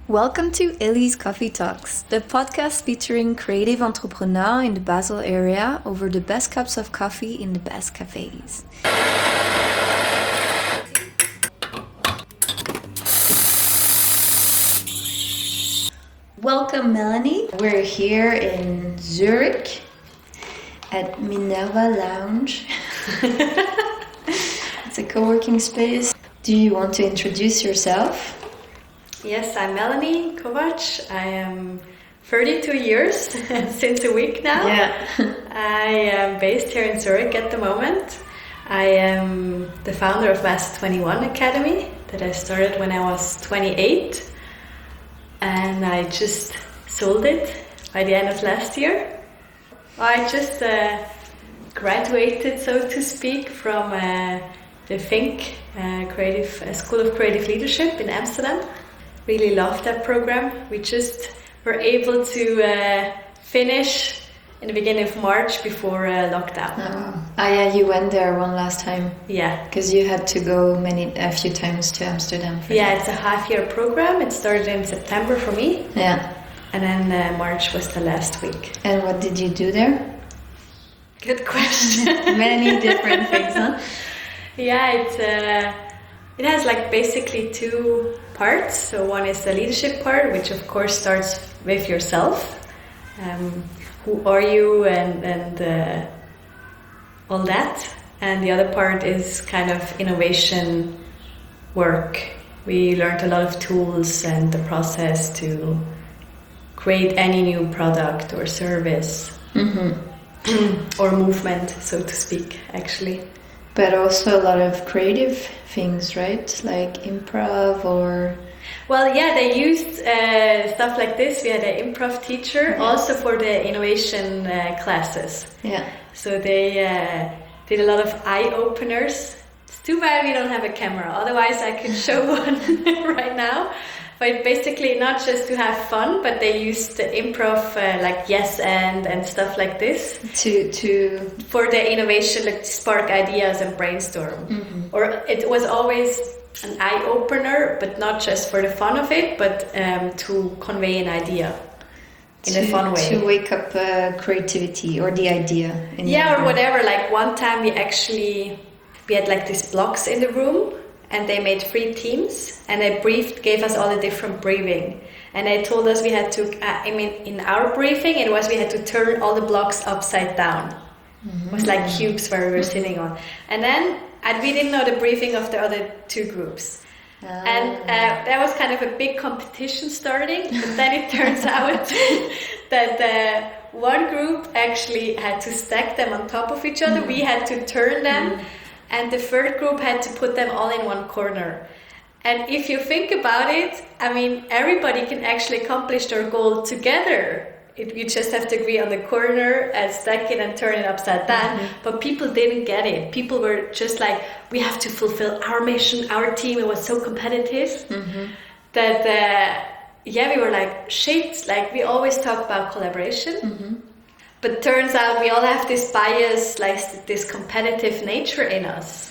Welcome to Ellie's Coffee Talks, the podcast featuring creative entrepreneurs in the Basel area over the best cups of coffee in the best cafes. Welcome, Melanie. We're here in Zurich at Minerva Lounge. It's a co-working space. Do you want to introduce yourself? Yes, I'm Melanie Kovac. I am 32 years, since a week now. Yeah. I am based here in Zurich at the moment. I am the founder of Master 21 Academy that I started when I was 28. And I just sold it by the end of last year. I just graduated, so to speak, from the Think School of Creative Leadership in Amsterdam. Really loved that program. We just were able to finish in the beginning of March before lockdown. Yeah, you went there one last time. Yeah. Because you had to go a few times to Amsterdam. It's a half-year program. It started in September for me. Yeah. And then March was the last week. And what did you do there? Good question. Many different things, huh? Yeah, it has like basically two parts. So one is the leadership part, which of course starts with yourself. Who are you and all that. And the other part is kind of innovation work. We learned a lot of tools and the process to create any new product or service. Mm-hmm. Or movement, so to speak, actually. But also a lot of creative things, right? Like improv or... Well, yeah, they used stuff like this. We had an improv teacher also for the innovation classes. Yeah. So they did a lot of eye-openers. It's too bad we don't have a camera. Otherwise, I could show one right now. But basically not just to have fun, but they used the improv like yes and stuff like this to for the innovation, like spark ideas and brainstorm. Mm-hmm. Or it was always an eye opener, but not just for the fun of it, but to convey an idea in a fun way. To wake up creativity or the idea. Or whatever. Like one time we had like these blocks in the room. And they made 3 teams, and they gave us all the different briefing. And they told us we had to, in our briefing, it was we had to turn all the blocks upside down. Mm-hmm. It was like cubes where we were sitting on. And we didn't know the briefing of the other 2 groups. And that was kind of a big competition starting. But then it turns out that one group actually had to stack them on top of each other. Mm-hmm. We had to turn them. Mm-hmm. And the third group had to put them all in one corner. And if you think about it, everybody can actually accomplish their goal together. You just have to agree on the corner and stack it and turn it upside down. Mm-hmm. But people didn't get it. People were just like, we have to fulfill our mission, our team. It was so competitive that, we were like, shit, like we always talk about collaboration. Mm-hmm. But turns out we all have this bias, like this competitive nature in us.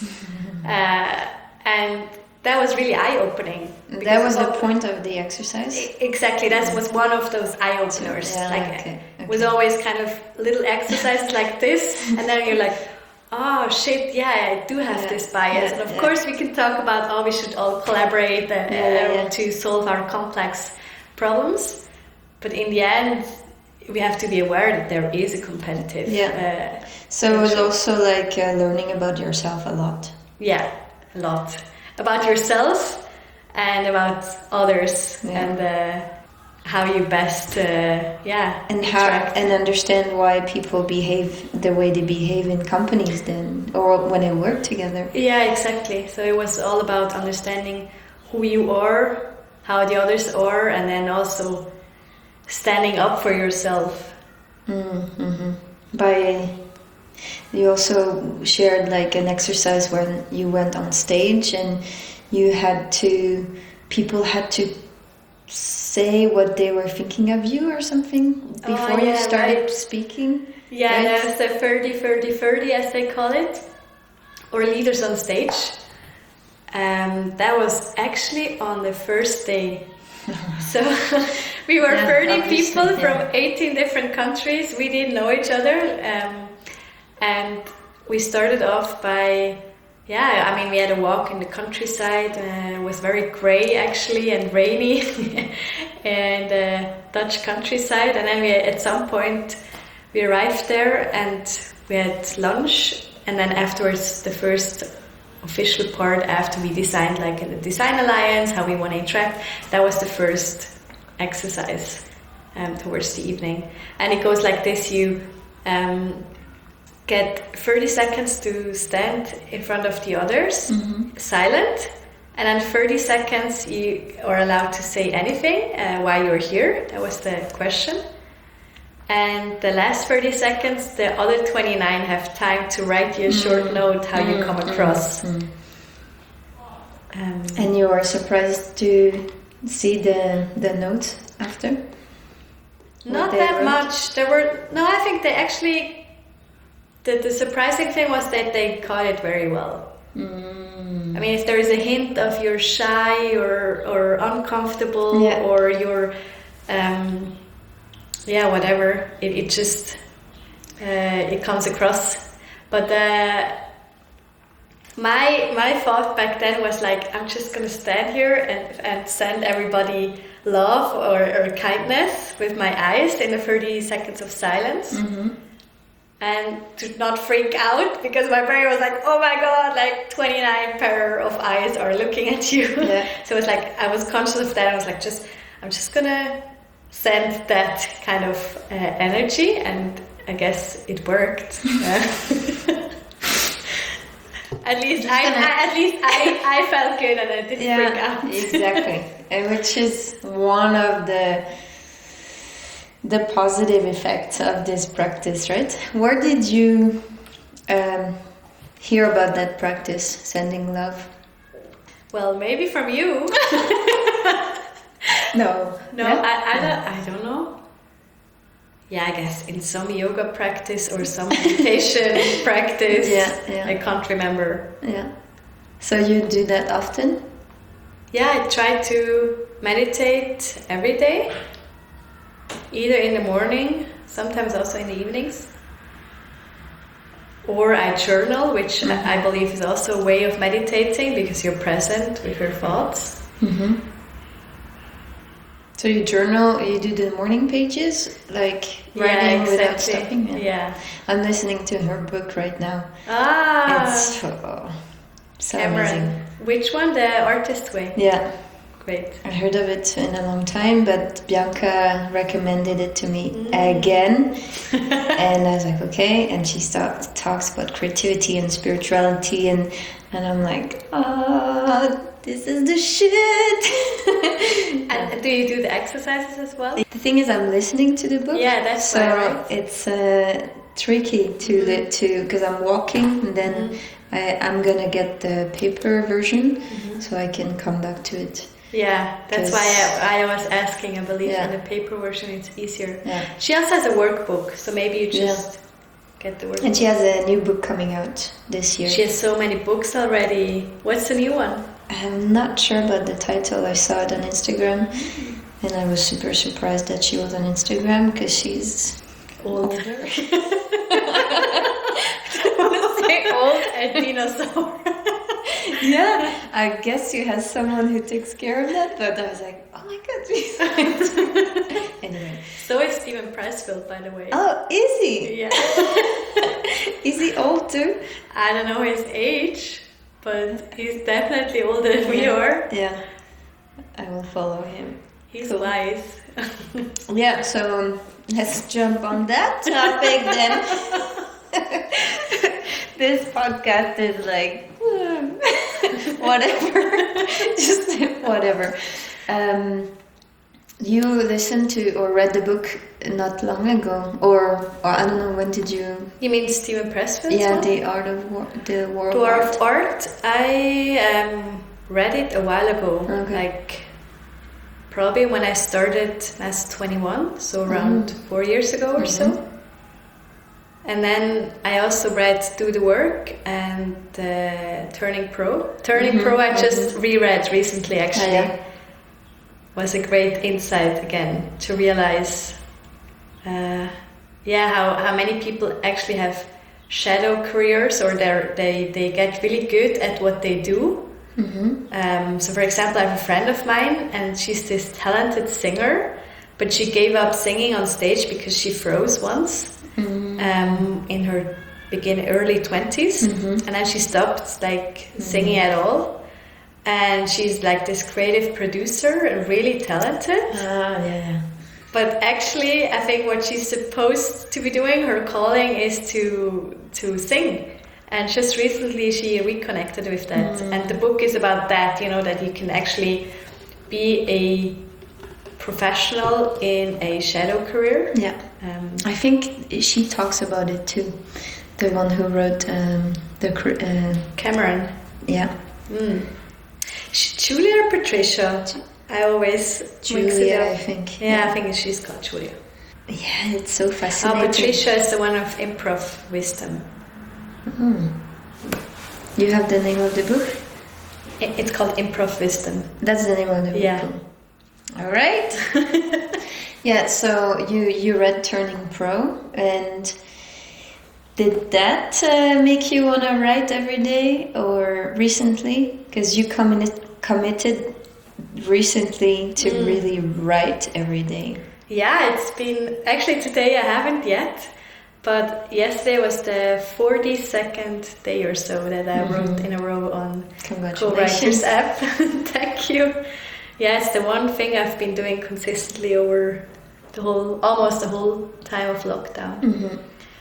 And that was really eye-opening. That was the point of the exercise? Exactly, that was one of those eye-openers. Okay. It was always kind of little exercises like this, and then you're like, oh shit, I do have this bias. And of course we can talk about, we should all collaborate to solve our complex problems. But in the end, we have to be aware that there is a competitive. So it was also like learning about yourself a lot. Yeah, a lot about yourself and about others and how you best and understand why people behave the way they behave in companies then, or when they work together. Yeah, exactly. So it was all about understanding who you are, how the others are, and then also standing up for yourself. Mm-hmm. You also shared like an exercise when you went on stage and people had to say what they were thinking of you or something before you started speaking. Yeah, right? That's the 30-30-30 as they call it, or leaders on stage. That was actually on the first day So we were Yeah, 30 obviously, people yeah. from 18 different countries. We didn't know each other. And we started off by, yeah, I mean, we had a walk in the countryside. It was very grey actually and rainy and Dutch countryside. And then at some point we arrived there and we had lunch. And then afterwards, the first official part after we designed like a design alliance, how we want to interact, that was the first exercise towards the evening. And it goes like this: you get 30 seconds to stand in front of the others, silent, and then 30 seconds you are allowed to say anything why you're here. That was the question. And the last 30 seconds, the other 29 have time to write you a short note how you come across. And you were surprised to see the note after? Not they that wrote? much. I think they actually, the surprising thing was that they caught it very well. I mean, if there is a hint of you're shy or uncomfortable or you're, whatever, it just, it comes across. But my thought back then was like, I'm just gonna stand here and send everybody love or kindness with my eyes in the 30 seconds of silence. And to not freak out, because my brain was like, oh my god, like 29 pair of eyes are looking at you. So it's like I was conscious of that. I was like, I'm just gonna send that kind of energy, and I guess it worked. At least I felt good and I didn't freak out. Exactly. And which is one of the positive effects of this practice, right? Where did you hear about that practice, sending love? Well, maybe from you. No. I don't know. Yeah, I guess in some yoga practice or some meditation practice. I can't remember. Yeah. So you do that often? Yeah, I try to meditate every day. Either in the morning, sometimes also in the evenings. Or I journal, which I believe is also a way of meditating because you're present with your thoughts. So you journal, you do the morning pages, like writing without stopping? Yeah. I'm listening to her book right now. It's so amazing. Which one? The Artist Way? Yeah. Great. I heard of it in a long time, but Bianca recommended it to me again. And I was like, okay. And she talks about creativity and spirituality, and I'm like, this is the shit. And do you do the exercises as well? The thing is, I'm listening to the book. Yeah, that's so right. It's tricky to because I'm walking, and then I'm gonna get the paper version so I can come back to it. Yeah, that's why I was asking. I believe in the paper version it's easier. Yeah. She also has a workbook, so maybe you just get the workbook. And she has a new book coming out this year. She has so many books already. What's the new one? I'm not sure about the title. I saw it on Instagram, and I was super surprised that she was on Instagram because she's older. I want to say old and dinosaur. Yeah, I guess you have someone who takes care of that, but I was like, oh my god, she's anyway. So is Steven Pressfield, by the way. Oh, is he? Yeah. Is he old too? I don't know his age, but he's definitely older than we are. Yeah, I will follow him. He's wise. Yeah, so let's jump on that topic then. This podcast is like whatever, just whatever. You listened to or read the book not long ago, or I don't know, when did you? You mean Steven Pressfield? Yeah, The Art of War, the War of War Art. of Art. I read it a while ago, like probably when I started as 21, so around 4 years ago or so. And then I also read Do the Work and Turning Pro. Turning Pro I just reread recently, actually. was a great insight again to realize, how many people actually have shadow careers, or they get really good at what they do. So for example, I have a friend of mine, and she's this talented singer, but she gave up singing on stage because she froze once in her early 20s, and then she stopped like singing at all. And she's like this creative producer and really talented. But actually, I think what she's supposed to be doing, her calling, is to sing. And just recently she reconnected with that. And the book is about that, that you can actually be a professional in a shadow career. Yeah. I think she talks about it too. The one who wrote Cameron. Yeah. Julia or Patricia? I always mix it up. I think. Yeah, I think she's called Julia. Yeah, it's so fascinating. Patricia is the one of Improv Wisdom. You have the name of the book? It's called Improv Wisdom. That's the name of the book. Yeah. All right. Yeah. So you read Turning Pro, and did that make you want to write every day, or recently? Because you committed recently to really write every day. Yeah, it's been... Actually, today I haven't yet. But yesterday was the 42nd day or so that I wrote in a row on Co-Writers app. Thank you. Yeah, it's the one thing I've been doing consistently over almost the whole time of lockdown.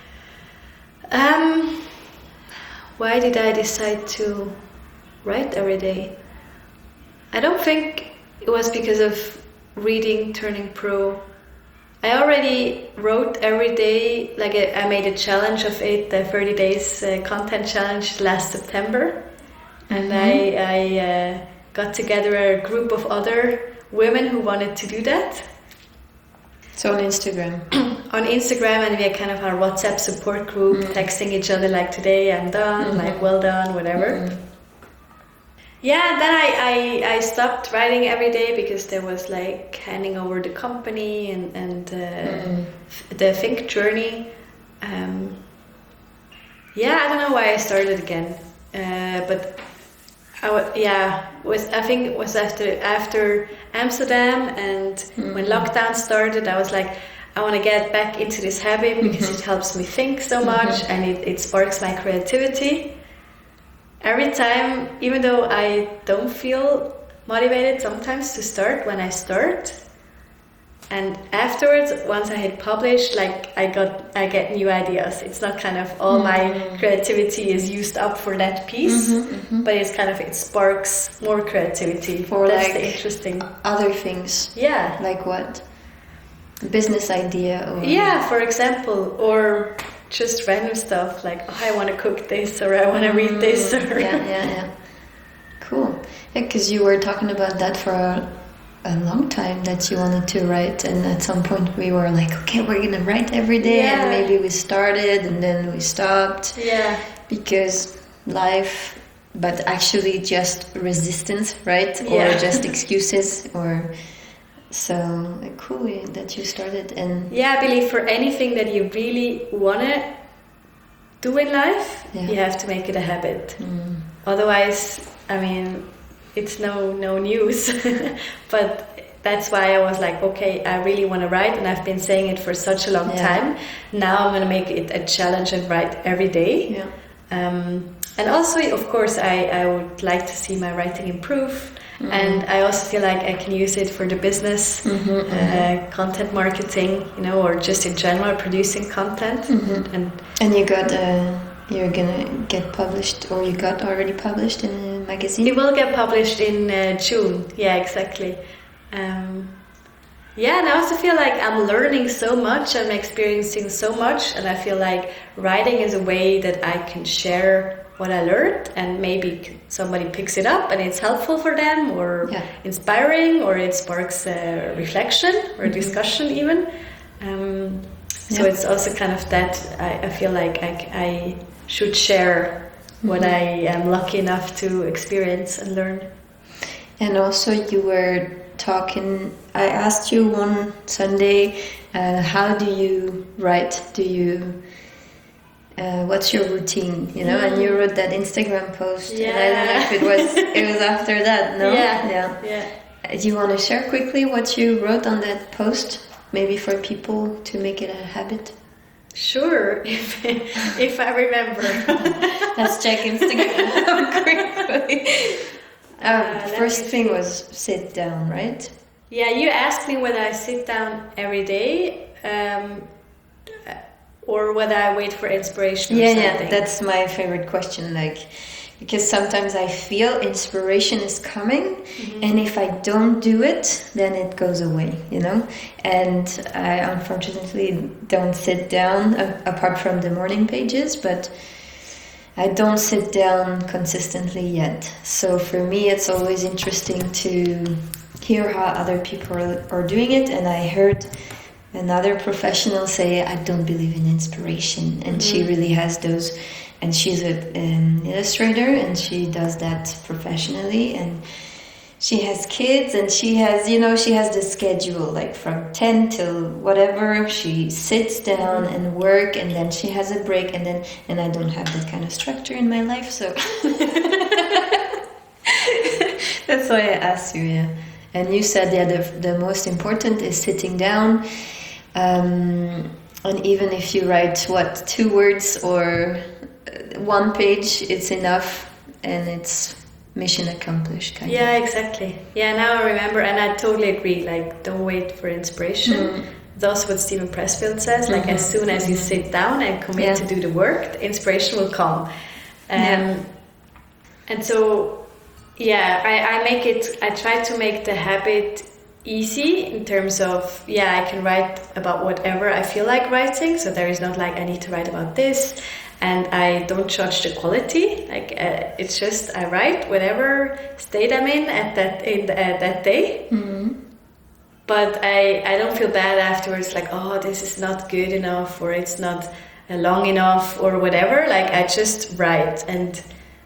Why did I decide to write every day? I don't think it was because of reading Turning Pro. I already wrote every day, like I made a challenge of it, the 30 days content challenge last September. And I got together a group of other women who wanted to do that. So on Instagram? On Instagram, and we had kind of our WhatsApp support group, texting each other like, today I'm done, like well done, whatever. Yeah, then I stopped writing every day because there was like handing over the company and the Think journey. I don't know why I started again, but I think it was after Amsterdam, and when lockdown started, I was like, I want to get back into this habit because it helps me think so much, and it sparks my creativity. Every time, even though I don't feel motivated sometimes to start, when I start, and afterwards, once I hit publish, like I get new ideas. It's not kind of all my creativity is used up for that piece, but it sparks more creativity. For that's like the interesting other things. Yeah. Like what? A business idea or... Yeah, for example, or just random stuff like, I want to cook this, or I want to read this, or... Yeah. Cool. Yeah, because you were talking about that for a long time, that you wanted to write, and at some point we were like, okay, we're gonna write every day, and maybe we started and then we stopped. Yeah. Because life, but actually just resistance, right? Or just excuses, or... So cool that you started. And I believe for anything that you really want to do in life, you have to make it a habit. Otherwise, I mean, it's no news. But that's why I was like, okay, I really want to write, and I've been saying it for such a long time. Now I'm going to make it a challenge and write every day. And also, of course, I would like to see my writing improve. And I also feel like I can use it for the business, content marketing, or just in general producing content. And you got you're gonna get published, or you got already published in a magazine? It will get published in June. Yeah, exactly. And I also feel like I'm learning so much, I'm experiencing so much, and I feel like writing is a way that I can share what I learned, and maybe somebody picks it up and it's helpful for them, or inspiring, or it sparks a reflection or discussion even. So it's also kind of that I feel like I should share what I am lucky enough to experience and learn. And also you were talking, I asked you one Sunday, how do you write? What's your routine? You know, and you wrote that Instagram post, and I don't know if it was after that. No, Yeah. Do you want to share quickly what you wrote on that post, maybe for people to make it a habit? Sure, if I remember. Let's check Instagram quickly. First thing was sit down, right? Yeah, you asked me whether I sit down every day or whether I wait for inspiration or something. Yeah, that's my favorite question. Like, because sometimes I feel inspiration is coming, and if I don't do it, then it goes away, you know? And I unfortunately don't sit down, apart from the morning pages, but I don't sit down consistently yet. So for me, it's always interesting to hear how other people are doing it. And I heard another professional say, I don't believe in inspiration. And she really has those. And she's an illustrator, and she does that professionally. And she has kids, and she has the schedule, like from 10 till whatever. She sits down and work, and then she has a break, and I don't have that kind of structure in my life, so that's why I asked you. Yeah, and you said the most important is sitting down, and even if you write 2 words or 1 page, it's enough, and it's mission accomplished, kind of. Yeah, exactly. Yeah, now I remember, and I totally agree. Like, don't wait for inspiration. That's what Steven Pressfield says. Like, as soon as you sit down and commit to do the work, the inspiration will come. And so, I try to make the habit easy in terms of, I can write about whatever I feel like writing. So there is not like, I need to write about this. And I don't judge the quality. Like it's just I write whatever state I'm in at that day. But I don't feel bad afterwards. Like, oh, this is not good enough, or it's not long enough, or whatever. Like, I just write. And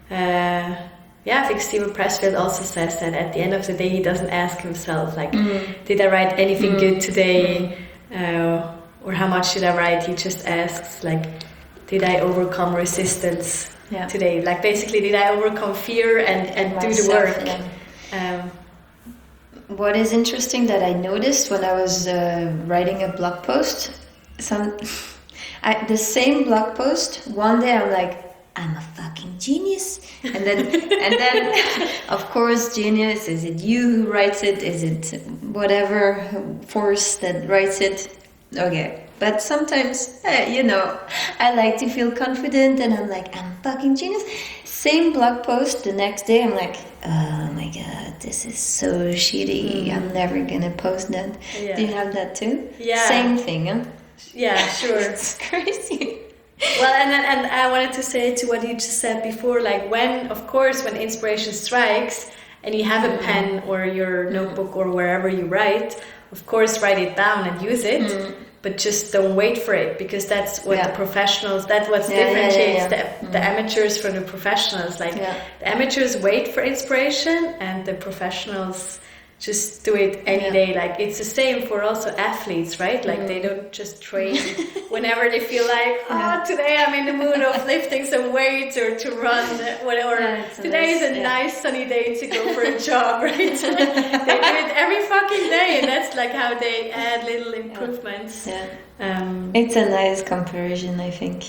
I think Steven Pressfield also says that at the end of the day, he doesn't ask himself like, did I write anything good today, or how much did I write? He just asks like, did I overcome resistance today? Like, basically, did I overcome fear and do the work? What is interesting that I noticed when I was writing a blog post, the same blog post, one day I'm like, I'm a fucking genius. And then of course, genius, is it you who writes it? Is it whatever force that writes it? Okay. But sometimes, I like to feel confident, and I'm like, I'm fucking genius. Same blog post, the next day I'm like, oh my god, this is so shitty. I'm never gonna post that. Yeah. Do you have that too? Yeah. Same thing, huh? Yeah, sure. It's crazy. Well, and I wanted to say to what you just said before, like when inspiration strikes and you have a pen or your notebook or wherever you write, of course, write it down and use it. But just don't wait for it, because that's what the professionals, that's what differentiates the amateurs from the professionals. Like the amateurs wait for inspiration, and the professionals just do it any day. Like it's the same for also athletes, right? Like they don't just train whenever they feel like, today I'm in the mood of lifting some weights or to run, whatever. Today is a nice sunny day to go for a jog, right? They do it every fucking day, and that's like how they add little improvements. It's a nice comparison, I think.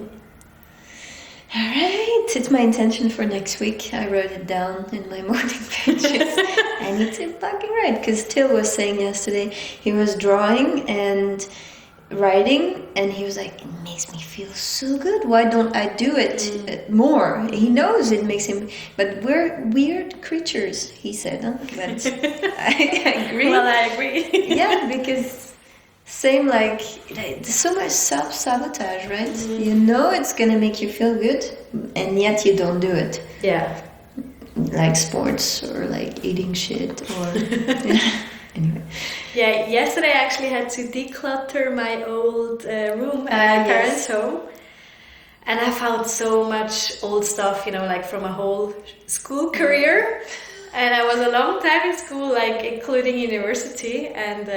All right, it's my intention for next week. I wrote it down in my morning pages. I need to fucking write, because Till was saying yesterday he was drawing and writing, and he was like, it makes me feel so good. Why don't I do it more? He knows it makes him, but we're weird creatures, he said. Huh? But I agree. Well, I agree. Yeah, because same, like there's so much self-sabotage, right? You know it's gonna make you feel good, and yet you don't do it. Yeah. Like sports or like eating shit or anyway. Yeah, yesterday I actually had to declutter my old room at my parents' home. And I found so much old stuff, like from a whole school career. And I was a long time in school, like including university, and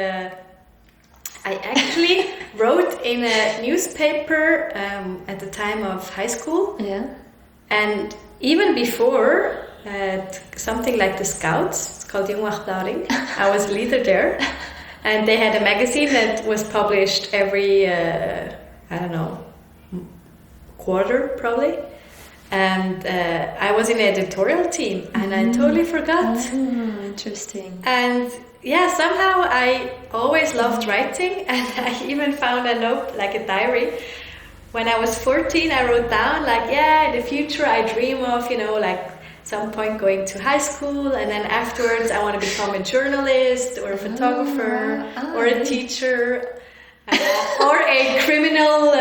I actually wrote in a newspaper at the time of high school. Yeah. And even before something like the Scouts, it's called Jungwachtblauwring, I was leader there. And they had a magazine that was published every, I don't know, quarter probably. And I was in the editorial team, and I totally forgot. Oh, interesting. And yeah, somehow I always loved writing, and I even found a note, like a diary. When I was 14, I wrote down, like, yeah, in the future I dream of, like some point going to high school, and then afterwards I want to become a journalist or a photographer or a teacher or a criminal,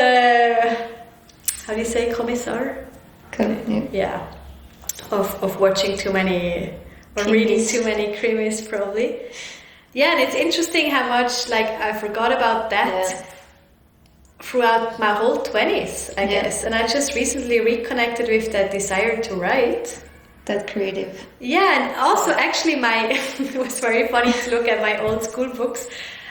how do you say, commissar? Yeah, of watching too many or reading too many crimes probably. Yeah, and it's interesting how much like I forgot about that throughout my whole 20s, I guess. And I just recently reconnected with that desire to write. That creative. Yeah, and also actually it was very funny to look at my old school books.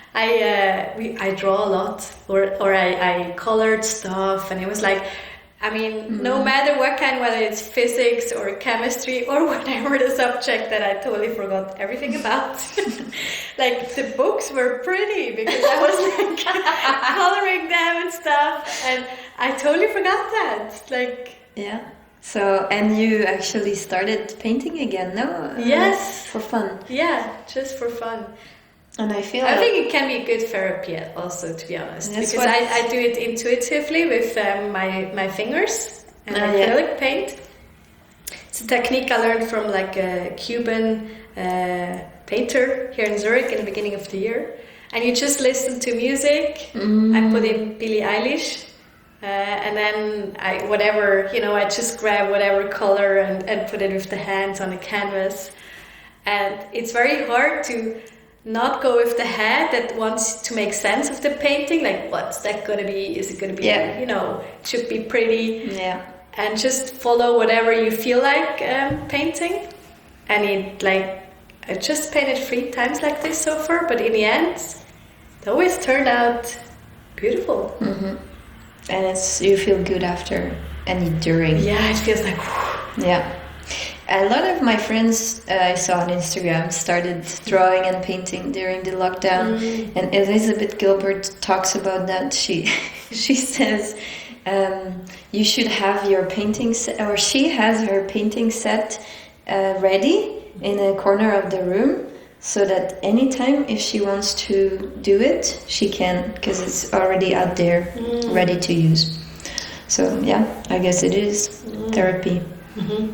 I draw a lot, or I colored stuff, and it was like, I mean, no matter what kind, whether it's physics or chemistry or whatever the subject that I totally forgot everything about. Like the books were pretty because I was like coloring them and stuff, and I totally forgot that. Like, yeah. So, and you actually started painting again, no? Yes. For fun. Yeah, just for fun. And I feel I think it can be good therapy also, to be honest, because I do it intuitively with my fingers and acrylic paint. It's a technique I learned from like a Cuban painter here in Zurich in the beginning of the year. And you just listen to music. I put in Billie Eilish, and then I just grab whatever color and put it with the hands on the canvas. And it's very hard to not go with the head that wants to make sense of the painting, like what's that gonna be? Is it gonna be, it should be pretty? Yeah. And just follow whatever you feel like painting. And I just painted 3 times like this so far, but in the end, it always turned out beautiful. Mm-hmm. And you feel good after and during. Yeah, it feels like. Yeah. A lot of my friends I saw on Instagram started drawing and painting during the lockdown, and Elizabeth Gilbert talks about that. She says you should have your painting set, or she has her painting set ready in a corner of the room, so that anytime if she wants to do it, she can, because it's already out there ready to use. So yeah, I guess it is therapy. Mm-hmm.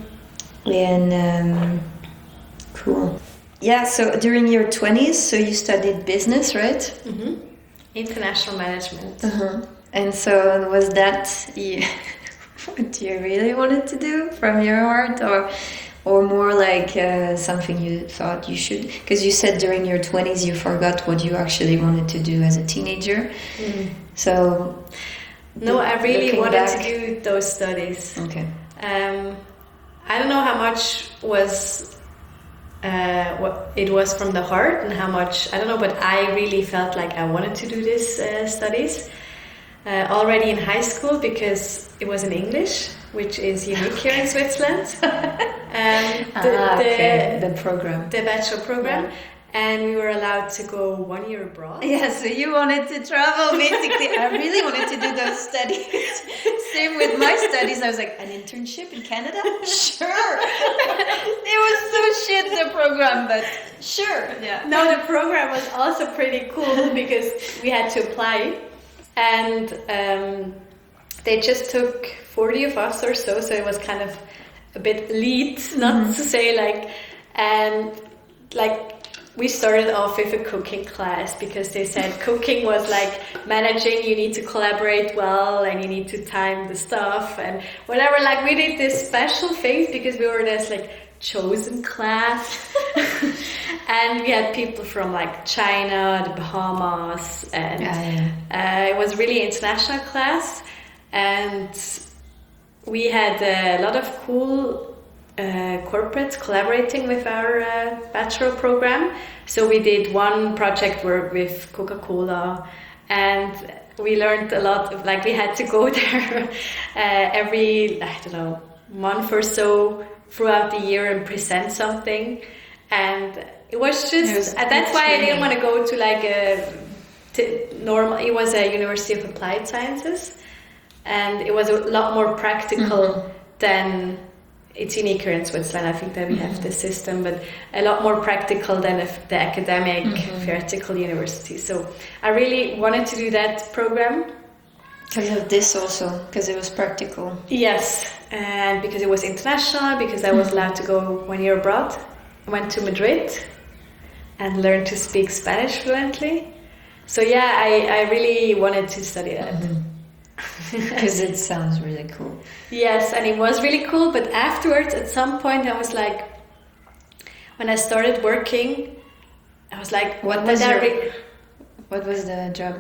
And cool. Yeah, so during your 20s, so you studied business, right? Mm-hmm. International management. Uh-huh. And so was that what you really wanted to do from your heart, or more like something you thought you should? Because you said during your 20s you forgot what you actually wanted to do as a teenager. So no, I really wanted to do those studies. Okay. I don't know how much was what it was from the heart and how much, I don't know, but I really felt like I wanted to do this studies already in high school, because it was in English, which is unique here in Switzerland. The program. The bachelor program. Yeah. And we were allowed to go 1 year abroad. Yeah, so you wanted to travel, basically. I really wanted to do those studies. Same with my studies. I was like, an internship in Canada? Sure. It was so shit, the program, but sure. Yeah. No, the program was also pretty cool because we had to apply. And they just took 40 of us or so it was kind of a bit elite, not to say like, and like, we started off with a cooking class because they said cooking was like managing, you need to collaborate well and you need to time the stuff and whatever. Like we did this special things because we were this like chosen class. And we had people from like China, the Bahamas, and it was really international class. And we had a lot of cool corporates collaborating with our bachelor program. So we did one project work with Coca-Cola, and we learned a lot of, like, we had to go there every, I don't know, month or so throughout the year and present something. And it was just, that's why I didn't want to go to like a normal, it was a University of Applied Sciences, and it was a lot more practical than, it's unique here in Switzerland, I think that we have this system, but a lot more practical than the academic theoretical university. So I really wanted to do that program. Because of this also, because it was practical. Yes, and because it was international, because I was allowed to go 1 year abroad. I went to Madrid and learned to speak Spanish fluently. So yeah, I really wanted to study that. Because it sounds really cool. Yes, and it was really cool, but afterwards, at some point, I was like, when I started working, I was like, what was the job?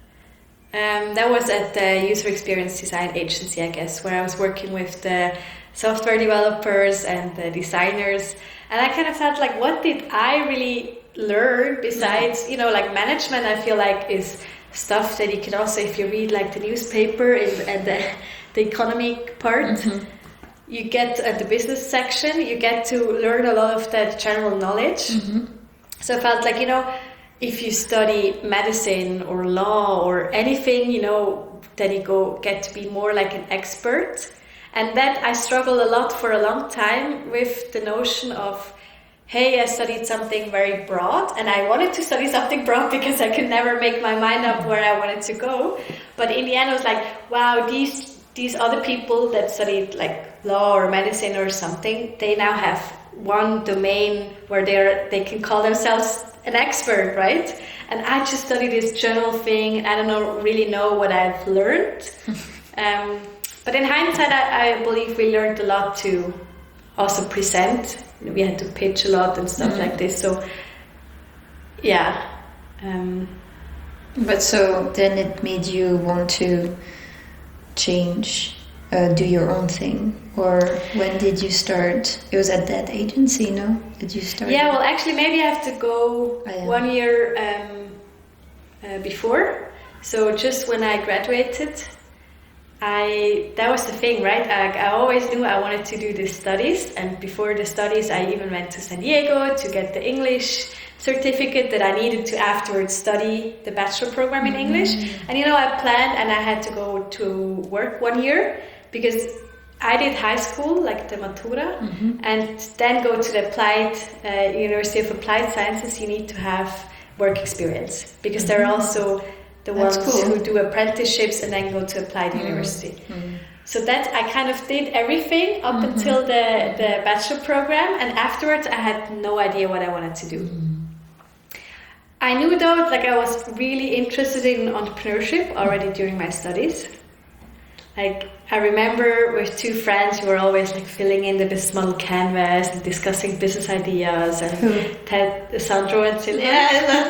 That was at the User Experience Design Agency, I guess, where I was working with the software developers and the designers. And I kind of felt like, what did I really learn besides, like management? I feel like is stuff that you can also, if you read like the newspaper and the economic part, you get at the business section, you get to learn a lot of that general knowledge. So I felt like, if you study medicine or law or anything, then you get to be more like an expert. And that I struggled a lot for a long time with the notion of, hey, I studied something very broad, and I wanted to study something broad because I could never make my mind up where I wanted to go. But in the end, I was like, wow, these other people that studied like law or medicine or something, they now have one domain where they can call themselves an expert, right? And I just studied this general thing. I don't really know what I've learned. But in hindsight, I believe we learned a lot to also present. We had to pitch a lot and stuff like this. So, yeah. But so then it made you want to change, do your own thing? Or when did you start? It was at that agency, no? Did you start? Yeah, well, actually, maybe I have to go 1 year before. So just when I graduated, that was the thing, right? I always knew I wanted to do these studies, and before the studies I even went to San Diego to get the English certificate that I needed to afterwards study the bachelor program in English. And I planned, and I had to go to work 1 year because I did high school, like the Matura, and then go to the Applied University of Applied Sciences. You need to have work experience because they're also the ones who do apprenticeships and then go to Applied University. So that I kind of did everything up until the bachelor program, and afterwards I had no idea what I wanted to do. I knew though, like I was really interested in entrepreneurship already during my studies. Like I remember with two friends, we were always like filling in the business model canvas and discussing business ideas, and Sandro and Silva. Yeah, I love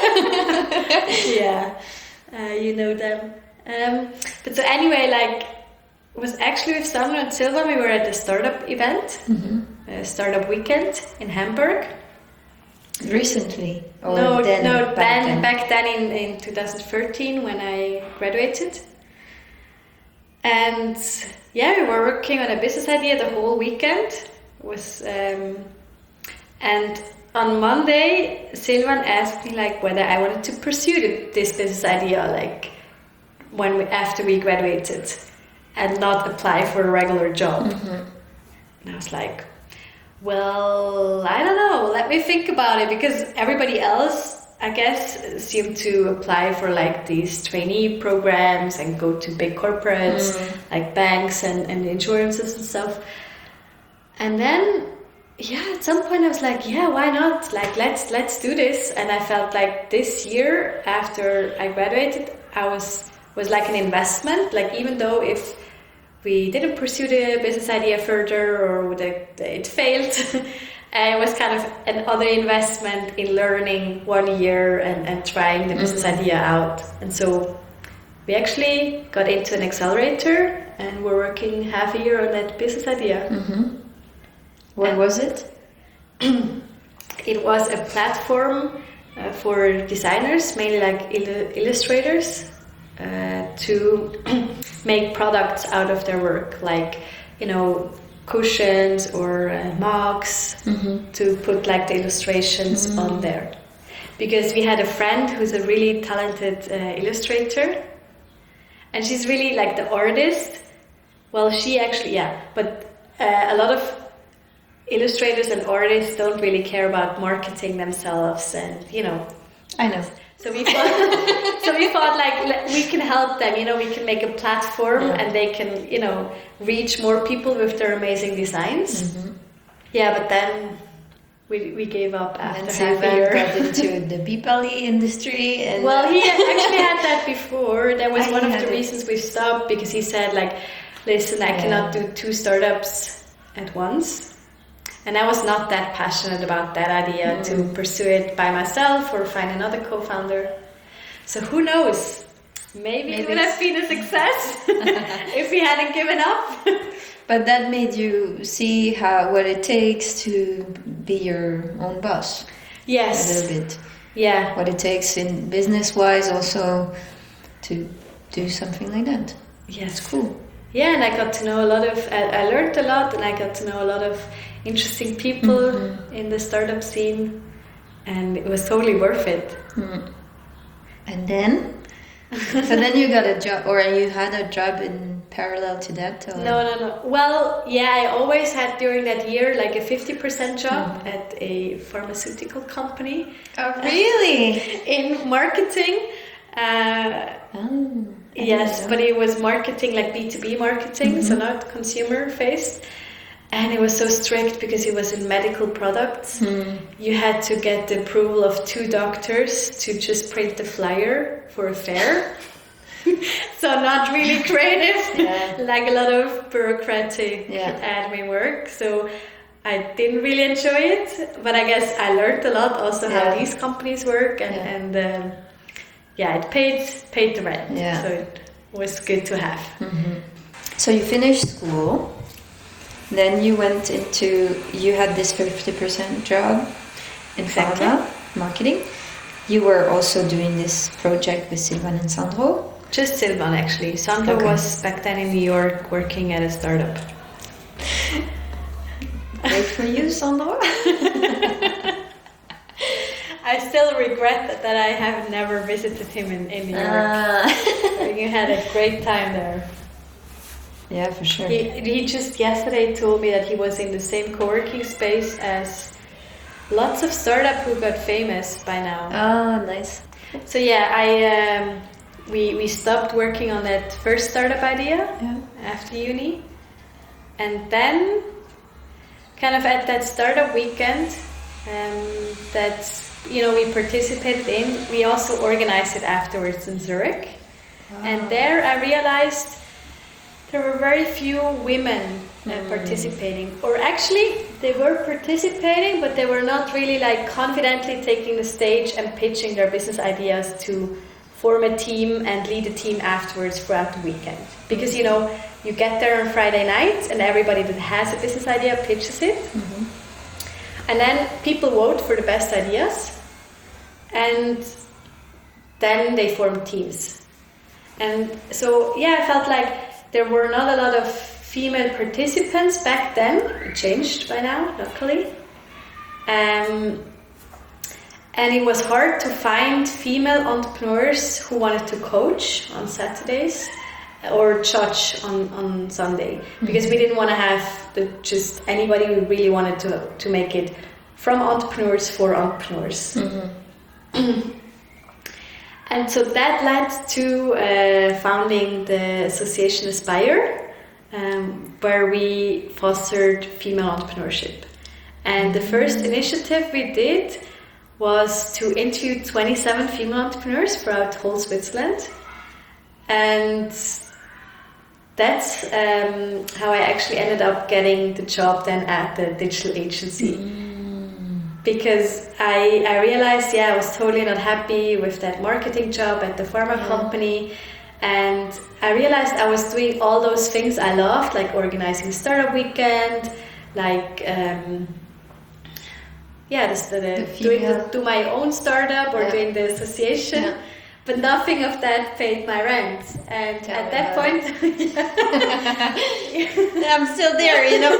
yeah. You know them. But so anyway, like it was actually with Sandro and Silva, we were at a startup event, a startup weekend in Hamburg. Recently? Or No, then? back then in 2013 when I graduated. And yeah, we were working on a business idea the whole weekend. And on Monday, Silvan asked me like whether I wanted to pursue this business idea, like after we graduated, and not apply for a regular job. And I was like, well, I don't know. Let me think about it, because everybody else, I guess, seemed to apply for like these trainee programs and go to big corporates like banks and insurances and stuff. And then, yeah, at some point I was like, yeah, why not? Like, let's do this. And I felt like this year after I graduated, I was like an investment. Like, even though if we didn't pursue the business idea further or it failed, it was kind of another investment in learning 1 year and trying the business idea out. And so we actually got into an accelerator and we're working half a year on that business idea. What was it? It was a platform for designers, mainly like illustrators, to make products out of their work, like, you know, cushions or mugs, to put like the illustrations on there. Because we had a friend who's a really talented illustrator, and she's really like the artist. Well, she actually, yeah, but a lot of illustrators and artists don't really care about marketing themselves, and, you know. I know. So we thought like we can help them, you know, we can make a platform and they can, you know, reach more people with their amazing designs. Yeah, but then we gave up after half a year. Got into the Bipali industry. And well, he actually had that before. That was one of the had reasons we stopped, because he said like, listen, I cannot do 2 startups at once. And I was not that passionate about that idea to pursue it by myself or find another co-founder. So who knows? Maybe it would have been a success if we hadn't given up. But that made you see what it takes to be your own boss. Yes. A little bit. Yeah. What it takes in business-wise also to do something like that. Yes. It's cool. Yeah, and I got to know a lot of, I learned a lot, and I got to know a lot of interesting people in the startup scene, and it was totally worth it. And then? So then you got a job, or you had a job in parallel to that? Or? No. Well, yeah, I always had during that year like a 50% job at a pharmaceutical company. Oh, really? In marketing. Yes, but it was marketing, like B2B marketing, so not consumer faced. And it was so strict because it was in medical products. You had to get the approval of 2 doctors to just print the flyer for a fair. So not really creative, like a lot of bureaucratic admin work. So I didn't really enjoy it, but I guess I learned a lot also how these companies work, and it paid the rent. Yeah. So it was good to have. So you finished school, then you went you had this 50% job in pharma marketing. You were also doing this project with Sylvain and Sandro. Just Sylvain, actually. Sandro was back then in New York working at a startup. Great for you, Sandro. I still regret that I have never visited him in New York. You had a great time there. Yeah, for sure. He just yesterday told me that he was in the same co-working space as lots of startups who got famous by now. Oh, nice. So yeah, we stopped working on that first startup idea after uni, and then kind of at that startup weekend that we participated in, we also organized it afterwards in Zurich. Wow. And there I realized there were very few women participating, or actually they were participating, but they were not really like confidently taking the stage and pitching their business ideas to form a team and lead a team afterwards throughout the weekend. Because you get there on Friday night and everybody that has a business idea pitches it, and then people vote for the best ideas, and then they form teams. And so I felt like there were not a lot of female participants back then. It changed by now, luckily. And it was hard to find female entrepreneurs who wanted to coach on Saturdays or judge on Sunday, because we didn't want to have just anybody. We really wanted to make it from entrepreneurs for entrepreneurs. And so that led to founding the Association Aspire, where we fostered female entrepreneurship. And the first initiative we did was to interview 27 female entrepreneurs throughout whole Switzerland. And that's how I actually ended up getting the job then at the digital agency. Because I realized, I was totally not happy with that marketing job at the pharma company. And I realized I was doing all those things I loved, like organizing startup weekend, like The doing female. do my own startup or Yeah. doing the association. Yeah. But nothing of that paid my rent, and Tell at me that about point, I'm still there, you know.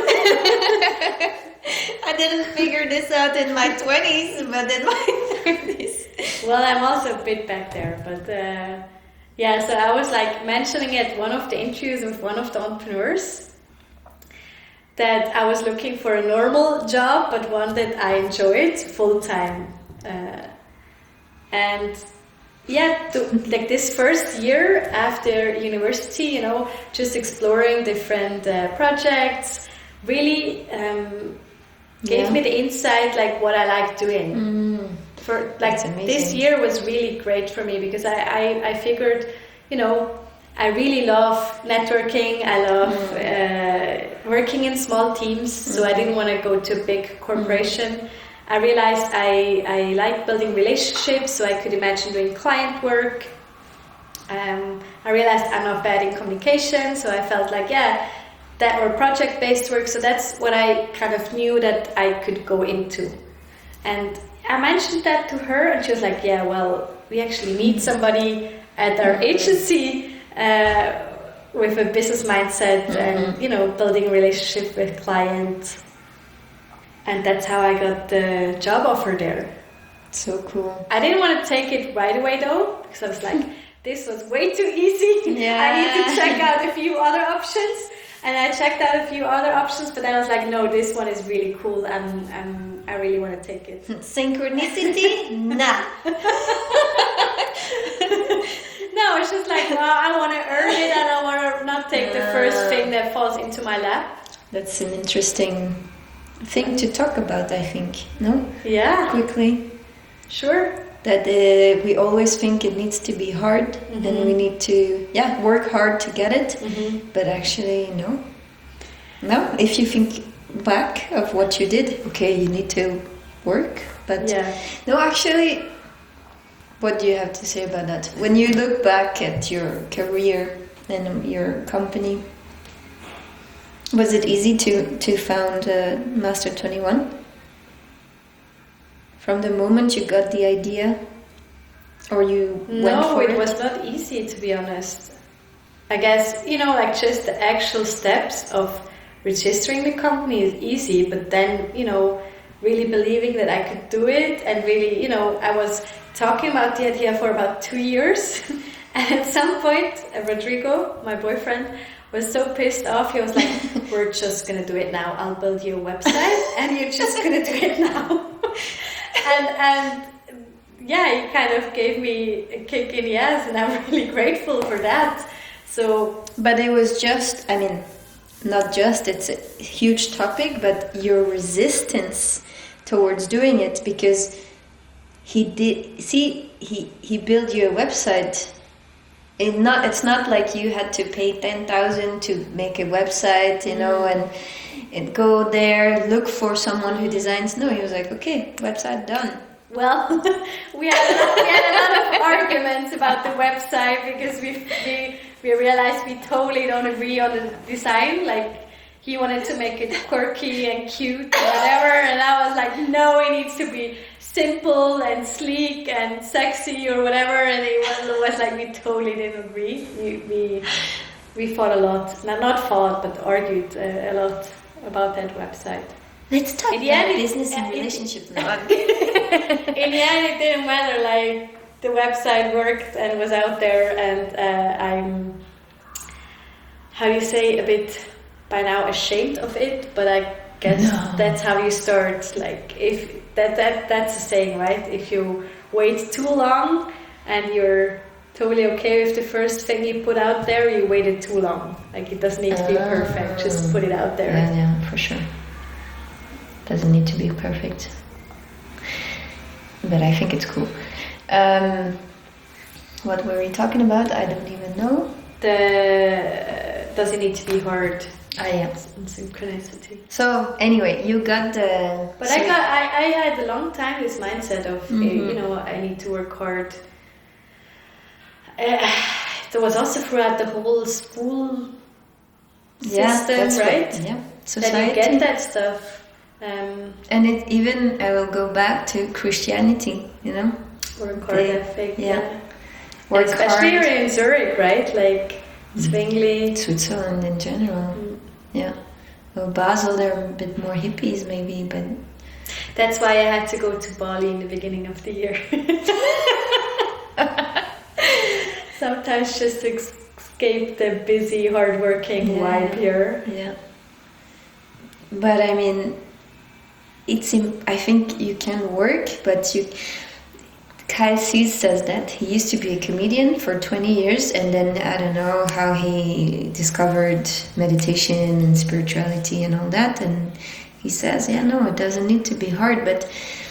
I didn't figure this out in my 20s, but in my 30s. well, I'm also a bit back there, but yeah. So I was like mentioning at one of the interviews with one of the entrepreneurs that I was looking for a normal job, but one that I enjoyed full time, and yeah, like this first year after university, you know, just exploring different projects, really gave me the insight, like what I like doing. For like That's amazing. this year was really great for me because I figured, you know, I really love networking. I love working in small teams, so I didn't want to go to a big corporation. I realized I like building relationships, so I could imagine doing client work. I realized I'm not bad in communication, so I felt like, that or project-based work. So that's what I kind of knew that I could go into. And I mentioned that to her, and she was like, yeah, well, we actually need somebody at our agency with a business mindset and, you know, building a relationship with clients. And that's how I got the job offer there. So cool. I didn't want to take it right away though, because I was like, this was way too easy. Yeah. I need to check out a few other options. And I checked out a few other options, but then I was like, no, this one is really cool. I really want to take it. Synchronicity? Nah. No, it's just like, well, I want to earn it and I want to not take the first thing that falls into my lap. That's an interesting thing to talk about, I think. No? Yeah. Quickly. Sure. That we always think it needs to be hard and we need to work hard to get it, but actually no, if you think back of what you did, okay, you need to work, but no, actually, what do you have to say about that? When you look back at your career and your company, was it easy to found Master 21? From the moment you got the idea, or you went for it? No, it was not easy, to be honest. I guess, you know, like just the actual steps of registering the company is easy, but then, you know, really believing that I could do it, and really, you know, I was talking about the idea for about 2 years, and at some point, Rodrigo, my boyfriend, was so pissed off. He was like, we're just gonna do it now. I'll build you a website and you're just gonna do it now. And he kind of gave me a kick in the ass, and I'm really grateful for that. So, but it was just, I mean, not just, it's a huge topic, but your resistance towards doing it, because he built you a website. It's not like you had to pay 10,000 to make a website, you know, and go there, look for someone who designs. No, he was like, okay, website done. Well, we had a lot of arguments about the website because we realized we totally don't agree on the design. Like, he wanted to make it quirky and cute and whatever, and I was like, no, it needs to be simple and sleek and sexy or whatever. And it was like we totally didn't agree. We fought a lot, not fought, but argued a lot about that website. Let's talk about business and relationships now. In the end, it didn't matter. Like, the website worked and was out there, and I'm, how do you say, a bit by now ashamed of it. But I guess that's how you start. Like, if that's a saying, right? If you wait too long and you're totally okay with the first thing you put out there, you waited too long. Like, it doesn't need to be perfect. Just put it out there. Yeah, for sure. Doesn't need to be perfect. But I think it's cool. What were we talking about? I don't even know. Does it need to be hard? Yeah. Synchronicity. So anyway, you got the. But I had a long time this mindset of you know, I need to work hard. There was also throughout the whole school system, right? society. That you get that stuff. And it even, I will go back to Christianity, you know? Work hard ethic. Yeah. Work especially hard. You're in Zurich, right? Like Zwingli. Switzerland in general. Yeah. Well, Basel, they're a bit more hippies maybe, but... That's why I had to go to Bali in the beginning of the year. Sometimes just to escape the busy, hard-working vibe here. Yeah. But I mean, I think you can work, but Kyle Cease says that he used to be a comedian for 20 years, and then I don't know how he discovered meditation and spirituality and all that, and he says, yeah, no, it doesn't need to be hard, but...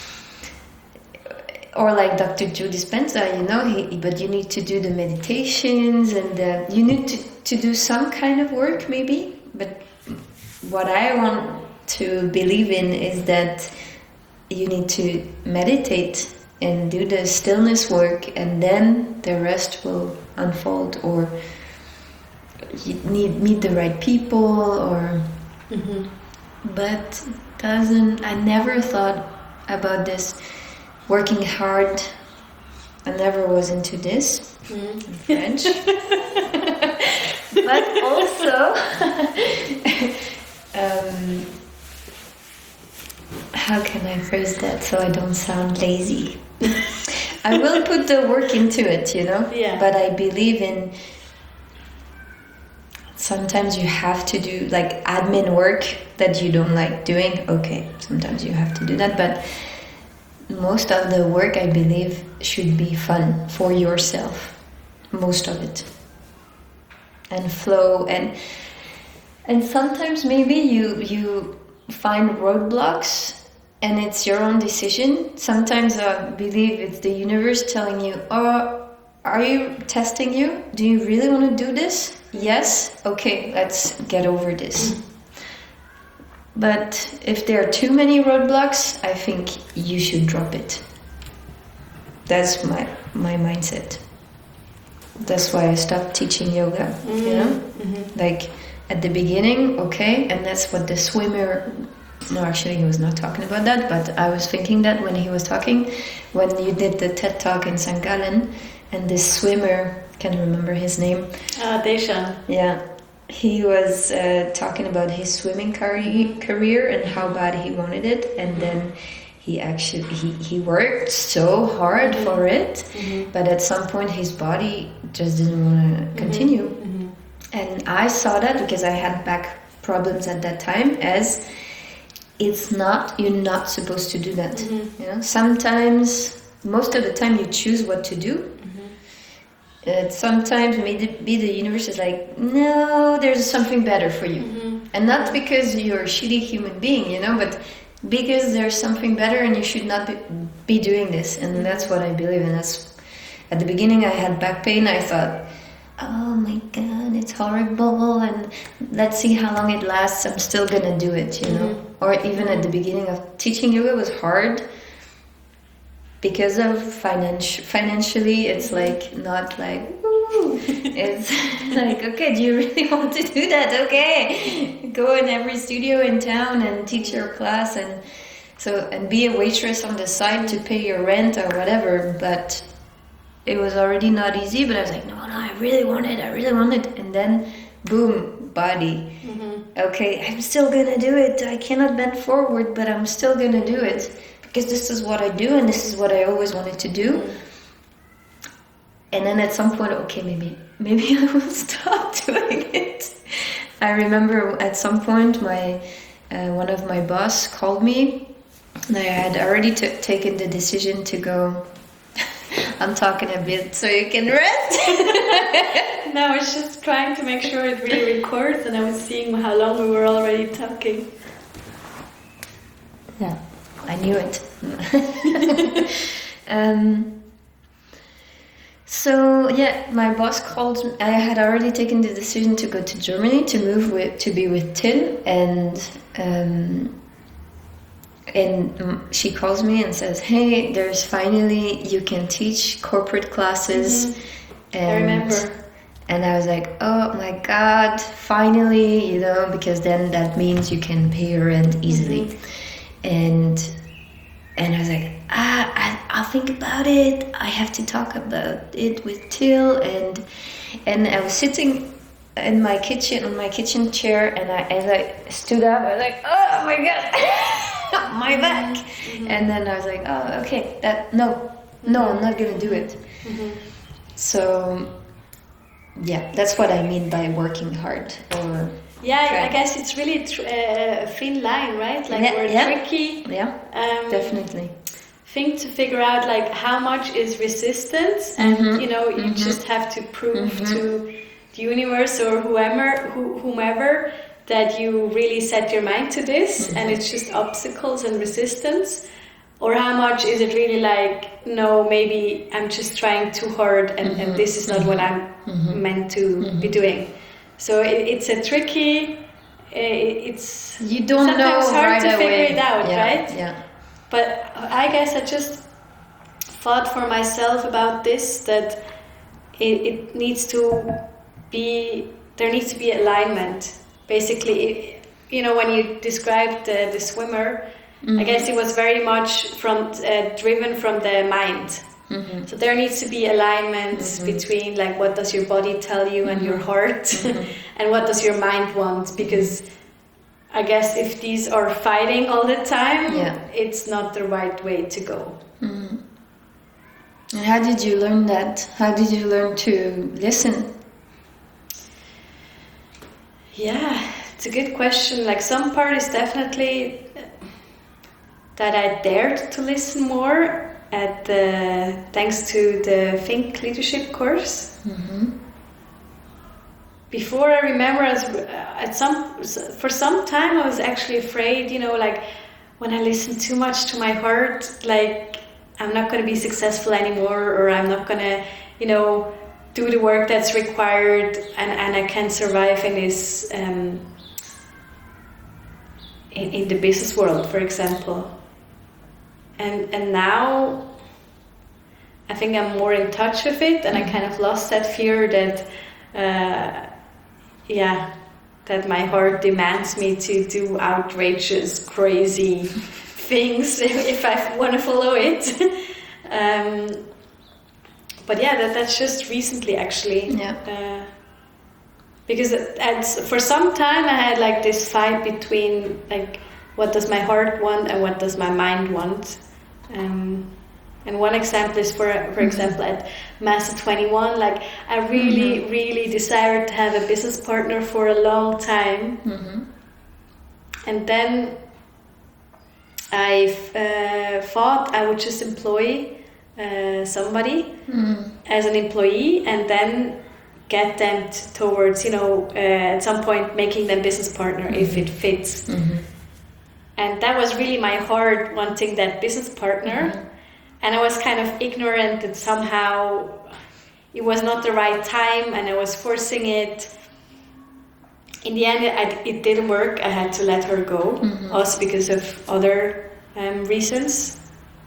Or like Dr. Joe Dispenza, you know, but you need to do the meditations, and you need to do some kind of work maybe, but what I want to believe in is that you need to meditate and do the stillness work, and then the rest will unfold, or you meet the right people, or but I never thought about this working hard. I never was into this in French. But also how can I phrase that so I don't sound lazy? I will put the work into it, you know? Yeah. But I believe in sometimes you have to do like admin work that you don't like doing. Okay, sometimes you have to do that, but most of the work, I believe, should be fun for yourself. Most of it. And flow, and sometimes maybe you find roadblocks and it's your own decision. Sometimes I believe it's the universe telling you, oh, are you testing you? Do you really want to do this? Yes? Okay, let's get over this. But if there are too many roadblocks, I think you should drop it. That's my mindset. That's why I stopped teaching yoga, you know? Like at the beginning, okay, and that's what the swimmer... No, actually he was not talking about that, but I was thinking that when he was talking, when you did the TED Talk in St. Gallen, and this swimmer, can't remember his name. Deshan. Yeah. He was talking about his swimming career and how bad he wanted it, and then he worked so hard for it, but at some point his body just didn't want to continue. And I saw that because I had back problems at that time, as you're not supposed to do that. You know, sometimes, most of the time, you choose what to do. Sometimes maybe the universe is like, no, there's something better for you. And not because you're a shitty human being, you know, but because there's something better and you should not be doing this. And that's what I believe in. That's, at the beginning I had back pain. I thought, oh my God, it's horrible, and let's see how long it lasts. I'm still gonna do it, you know. Or even at the beginning of teaching yoga was hard because of financially, it's like not like, woo. It's like, okay, do you really want to do that? Okay, go in every studio in town and teach your class, and be a waitress on the side to pay your rent or whatever. But it was already not easy. But I was like, no, I really want it, and then boom, body. Okay, I'm still gonna do it. I cannot bend forward, but I'm still gonna do it. Because this is what I do, and this is what I always wanted to do. And then at some point, okay, maybe I will stop doing it. I remember at some point, one of my boss called me, and I had already taken the decision to go. I'm talking a bit, so you can rest. No, I was just trying to make sure it really records, and I was seeing how long we were already talking. Yeah. I knew it. So yeah, my boss called me. I had already taken the decision to go to Germany to be with Till, and she calls me and says, "Hey, there's finally you can teach corporate classes." And, I remember. And I was like, oh my God, finally, you know, because then that means you can pay your rent easily. And I was like, I'll think about it. I have to talk about it with Till. And I was sitting in my kitchen, on my kitchen chair, and as I stood up, I was like, oh my God, my back. And then I was like, oh, okay, no, I'm not gonna do it. So, yeah, that's what I mean by working hard. Or I guess it's really a thin line, right? Like tricky. Yeah, definitely. Thing to figure out, like how much is resistance, and you know, you just have to prove to the universe or whomever that you really set your mind to this, and it's just obstacles and resistance. Or how much is it really like, no, maybe I'm just trying too hard and this is not what I'm meant to be doing. So it's a tricky, it's you don't sometimes know hard right to away. figure it out, right? Yeah. But I guess I just thought for myself about this, that it needs to be, there needs to be alignment. Basically, you know, when you described the swimmer, I guess it was very much driven from the mind. So there needs to be alignment between like what does your body tell you and your heart and what does your mind want, because I guess if these are fighting all the time, it's not the right way to go. And how did you learn that? How did you learn to listen? Yeah, it's a good question. Like some part is definitely that I dared to listen more thanks to the Think Leadership course. Before, I remember for some time I was actually afraid, you know, like when I listen too much to my heart, like I'm not going to be successful anymore, or I'm not going to, you know, do the work that's required, and I can survive in this in the business world, for example. And now I think I'm more in touch with it, and I kind of lost that fear that that my heart demands me to do outrageous, crazy things if I want to follow it. But yeah, that's just recently, actually. Because for some time I had like this fight between like what does my heart want and what does my mind want. And one example is, for example, at Master 21, like I really desired to have a business partner for a long time. And then I thought I would just employ somebody as an employee, and then get them towards, you know, at some point making them business partner if it fits. And that was really my heart wanting that business partner. And I was kind of ignorant that somehow it was not the right time, and I was forcing it. In the end, it didn't work. I had to let her go, also because of other reasons.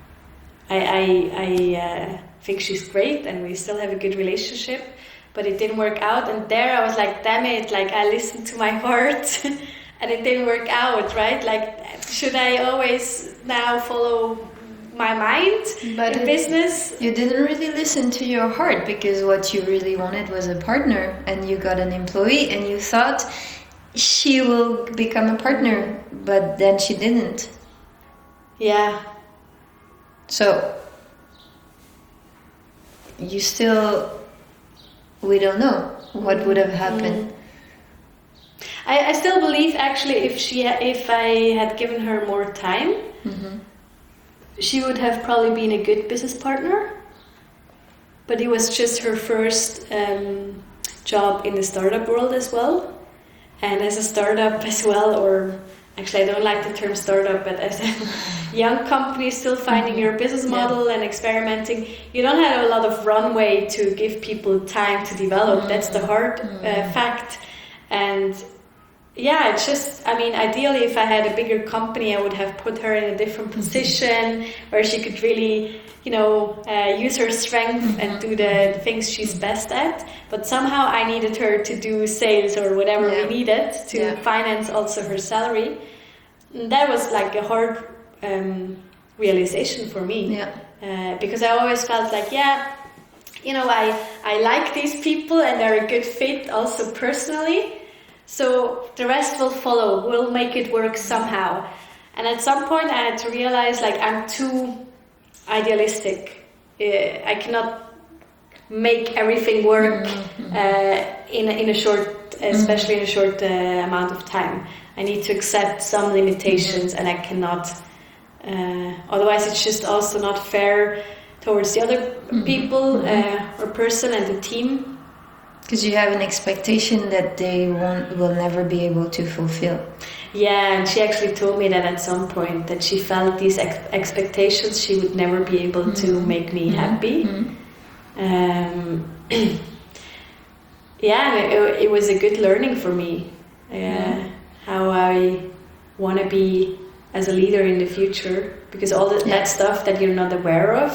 I think she's great, and we still have a good relationship, but it didn't work out. And there I was like, damn it, like I listened to my heart and it didn't work out, right? Like, should I always now follow my mind in business? You didn't really listen to your heart, because what you really wanted was a partner, and you got an employee and you thought she will become a partner, but then she didn't. Yeah. So we don't know what would have happened. I still believe, actually, if I had given her more time, she would have probably been a good business partner. But it was just her first job in the startup world as well. And as a startup as well, or actually I don't like the term startup, but as a young company still finding your business model and experimenting, you don't have a lot of runway to give people time to develop. That's the hard fact. And yeah, it's just, I mean, ideally, if I had a bigger company, I would have put her in a different position where she could really, use her strength and do the things she's best at. But somehow I needed her to do sales or whatever we needed to finance also her salary. And that was like a hard realization for me. Because I always felt like, I like these people and they're a good fit also personally. So the rest will follow. We'll make it work somehow. And at some point I had to realize like I'm too idealistic. I cannot make everything work in a short, especially in a short amount of time. I need to accept some limitations, and I cannot. Otherwise, it's just also not fair towards the other people or person and the team. Because you have an expectation that they will never be able to fulfill. Yeah, and she actually told me that at some point, that she felt these expectations she would never be able to make me happy. It was a good learning for me. How I want to be as a leader in the future, because all that stuff that you're not aware of,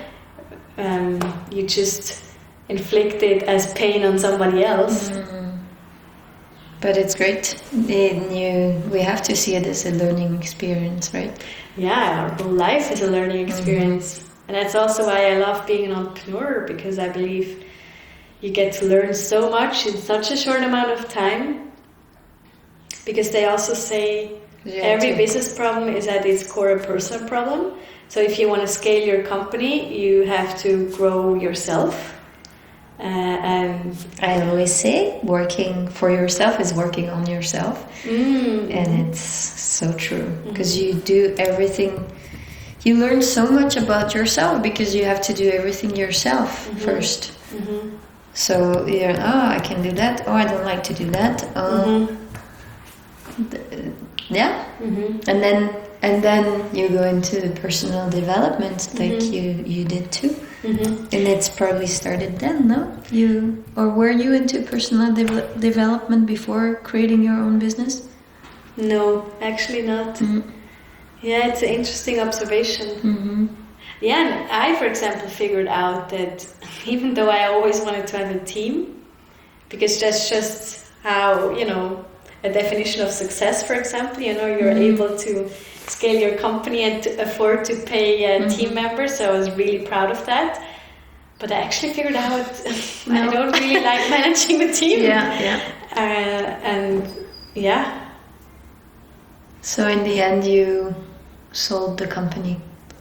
you just inflict it as pain on somebody else. But it's great. We have to see it as a learning experience, right? Yeah, our whole life is a learning experience. And that's also why I love being an entrepreneur, because I believe you get to learn so much in such a short amount of time. Because they also say every business problem is at its core a personal problem. So if you want to scale your company, you have to grow yourself. And I always say working for yourself is working on yourself. And it's so true. Because you do everything. You learn so much about yourself because you have to do everything yourself first. So you're, I can do that. Oh, I don't like to do that. And then you go into the personal development like you did too. And it's probably started then, no? Were you into personal development before creating your own business? No, actually not. Yeah, it's an interesting observation. Yeah, and I, for example, figured out that even though I always wanted to have a team, because that's just how, a definition of success, for example, you're able to scale your company and to afford to pay team members. So I was really proud of that. But I actually figured out I don't really like managing the team. So in the end, you sold the company.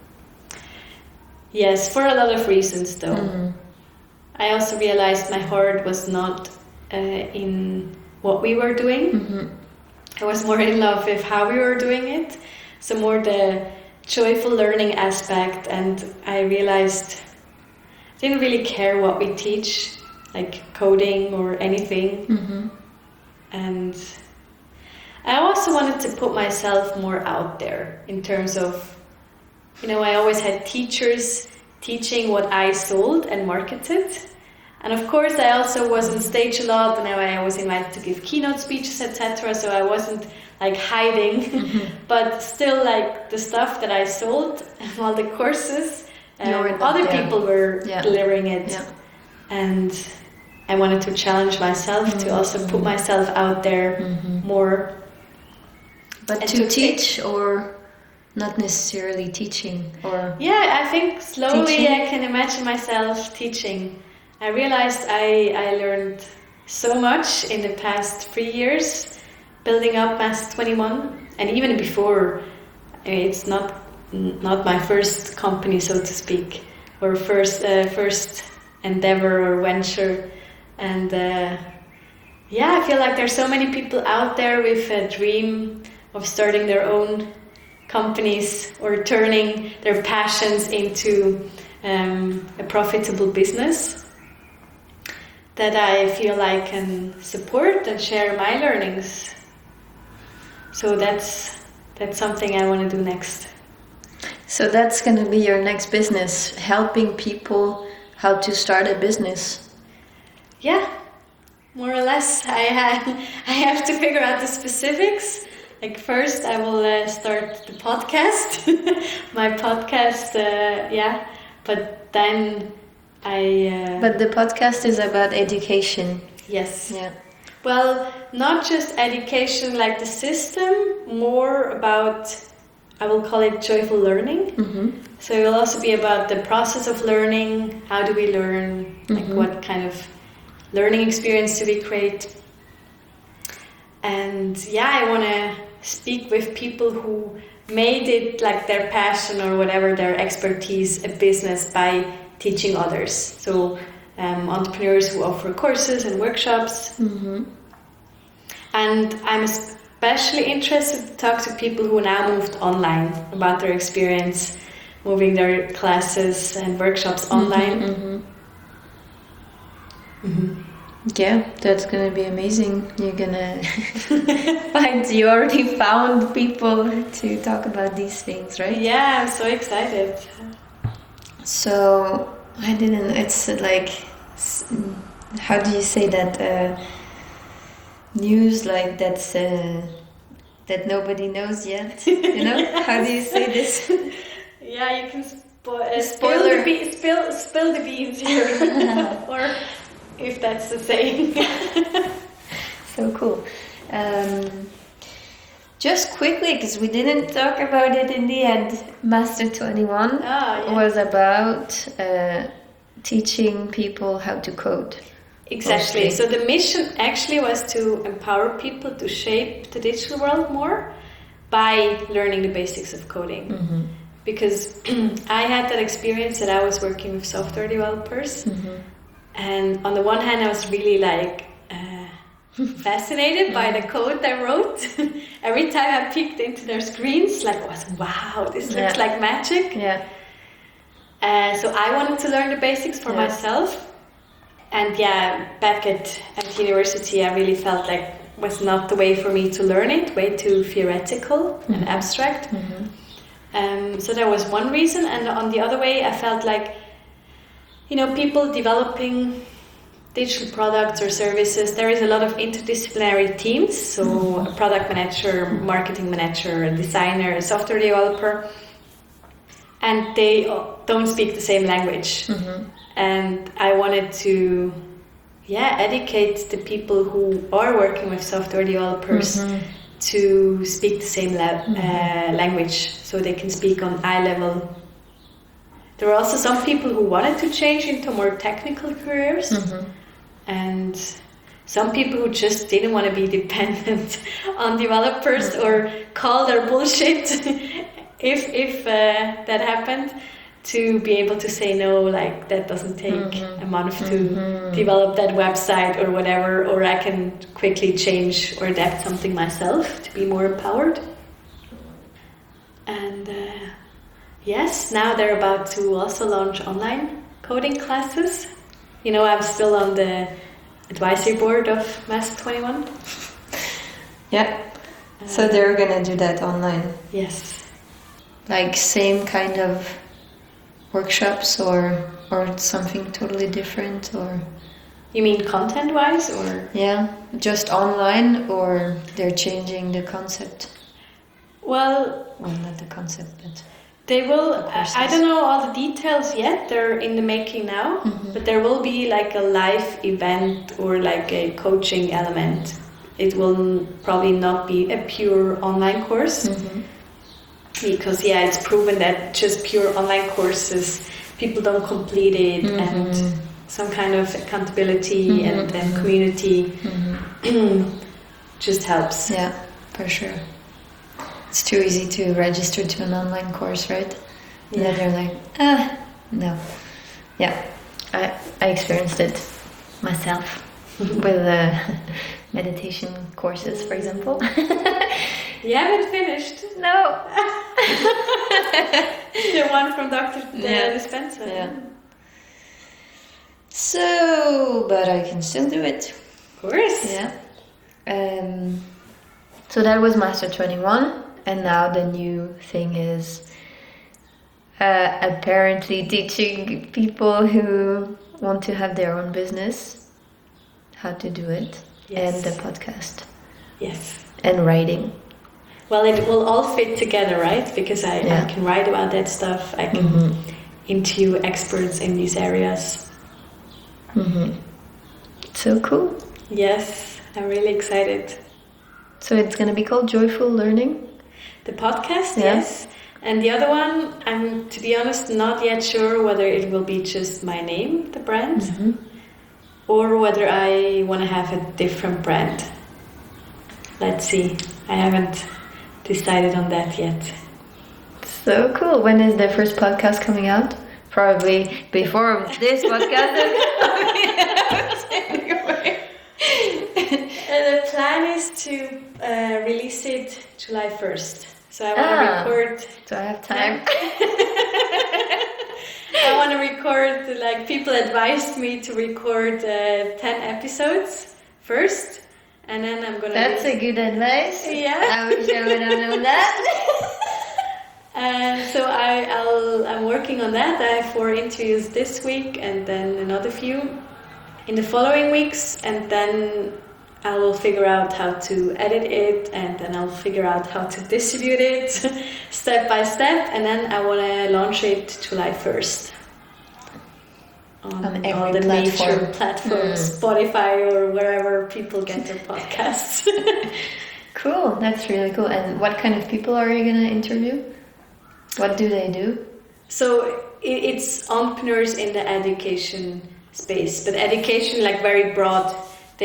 Yes, for a lot of reasons, though. I also realized my heart was not in what we were doing. I was more in love with how we were doing it. So more the joyful learning aspect, and I realized I didn't really care what we teach, like coding or anything. And I also wanted to put myself more out there in terms of, I always had teachers teaching what I sold and marketed. And of course, I also was on stage a lot, and I was invited to give keynote speeches, etc. So I wasn't like hiding, but still, like the stuff that I sold and all the courses, other people were delivering it. And I wanted to challenge myself to also put myself out there more. But to teach or not necessarily teaching, or I think slowly teaching? I can imagine myself teaching. I realized I learned so much in the past 3 years building up Mass 21, and even before. It's not my first company, so to speak, or first endeavor or venture. And I feel like there's so many people out there with a dream of starting their own companies or turning their passions into a profitable business, that I feel I can support and share my learnings. So that's something I want to do next. So that's going to be your next business, helping people how to start a business. Yeah. more or less. I have to figure out the specifics. Like first, I will start the podcast, my podcast. Yeah, but then I. But the podcast is about education. Yes. Yeah. Well, not just education like the system, more about, I will call it joyful learning. Mm-hmm. So it will also be about the process of learning. How do we learn? Like Mhm. what kind of learning experience do we create? And yeah, I want to speak with people who made it like their passion or whatever, their expertise, a business by teaching others. So entrepreneurs who offer courses and workshops. Mm-hmm. And I'm especially interested to talk to people who now moved online about their experience moving their classes and workshops online. Mm-hmm. Mm-hmm. Yeah, that's gonna be amazing. You're gonna you already found people to talk about these things, right? Yeah, I'm so excited. So I didn't. It's like, how do you say that? News like that's that nobody knows yet. You know? How do you say this? Yeah, you can spill Spoiler. spill the beans here, or if that's the saying. So cool. Just quickly, because we didn't talk about it in the end. Master 21 Yeah. was about teaching people how to code. Exactly. Mostly. So the mission actually was to empower people to shape the digital world more by learning the basics of coding. Mm-hmm. Because I had that experience that I was working with software developers, Mm-hmm. and on the one hand I was really like fascinated by the code they wrote. Every time I peeked into their screens, like I was, wow, this looks Yeah. like magic. Yeah. So I wanted to learn the basics for Yeah. myself. And yeah, back at university, I really felt like was not the way for me to learn it, way too theoretical and abstract. Mm-hmm. So that was one reason. And on the other way, I felt like, you know, people developing digital products or services, there is a lot of interdisciplinary teams. So a product manager, marketing manager, a designer, a software developer. And they don't speak the same language. Mm-hmm. And I wanted to, educate the people who are working with software developers to speak the same language, so they can speak on eye level. There were also some people who wanted to change into more technical careers, and some people who just didn't want to be dependent on developers or call their bullshit if that happened. To be able to say no, like that doesn't take a month to develop that website or whatever, or I can quickly change or adapt something myself to be more empowered. And yes, now they're about to also launch online coding classes. You know, I'm still on the advisory board of Master 21. Yeah. So they're gonna do that online. Yes. Like same kind of workshops or something totally different, or You mean content-wise, or? yeah, just online, or they're changing the concept? Well, Not the concept, but they will. courses. I don't know all the details yet. They're in the making now. But there will be like a live event or like a coaching element. It will probably not be a pure online course. Because it's proven that just pure online courses, people don't complete it, and some kind of accountability and community just helps. yeah, for sure. It's too easy to register to an online course, right? And then they're like, no. Yeah, I experienced it myself with meditation courses, for example. You haven't finished. No. The one from Dr. Dispenza. Yeah. So, but I can still do it. Of course. Yeah. So that was Master 21, and now the new thing is apparently teaching people who want to have their own business how to do it. Yes. And the podcast. Yes. And writing. Well, it will all fit together, right? Because I can write about that stuff. I can interview experts in these areas. So cool. Yes, I'm really excited. So it's going to be called Joyful Learning? The podcast, yes. And the other one, I'm, to be honest, not yet sure whether it will be just my name, the brand, or whether I want to have a different brand. Let's see. I haven't decided on that yet. So cool. When is the first podcast coming out? Probably before this podcast is coming out. The plan is to release it July 1st. So I want to record. So I have time. I want to record, like, people advised me to record 10 episodes first. And then I'm gonna. That's a good advice. Yeah. I wish I would have known that. And so I'm working on that. I have 4 interviews this week, and then another few in the following weeks, and then I will figure out how to edit it, and then I'll figure out how to distribute it step by step, and then I want to launch it July 1st. On all the major platforms, Spotify or wherever people get their podcasts. Cool, that's really cool. And what kind of people are you going to interview? What do they do? So it's entrepreneurs in the education space, but education, like, very broad.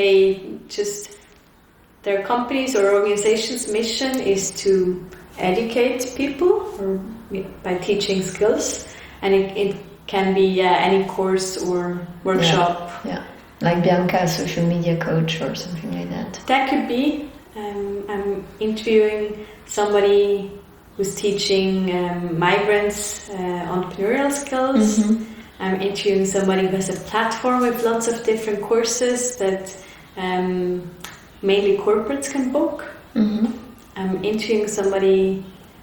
Their companies or organizations' mission is to educate people or by teaching skills, and it can be any course or workshop. Yeah, like Bianca, social media coach or something like that. That could be. I'm interviewing somebody who's teaching migrants entrepreneurial skills. I'm interviewing somebody who has a platform with lots of different courses that mainly corporates can book. I'm interviewing somebody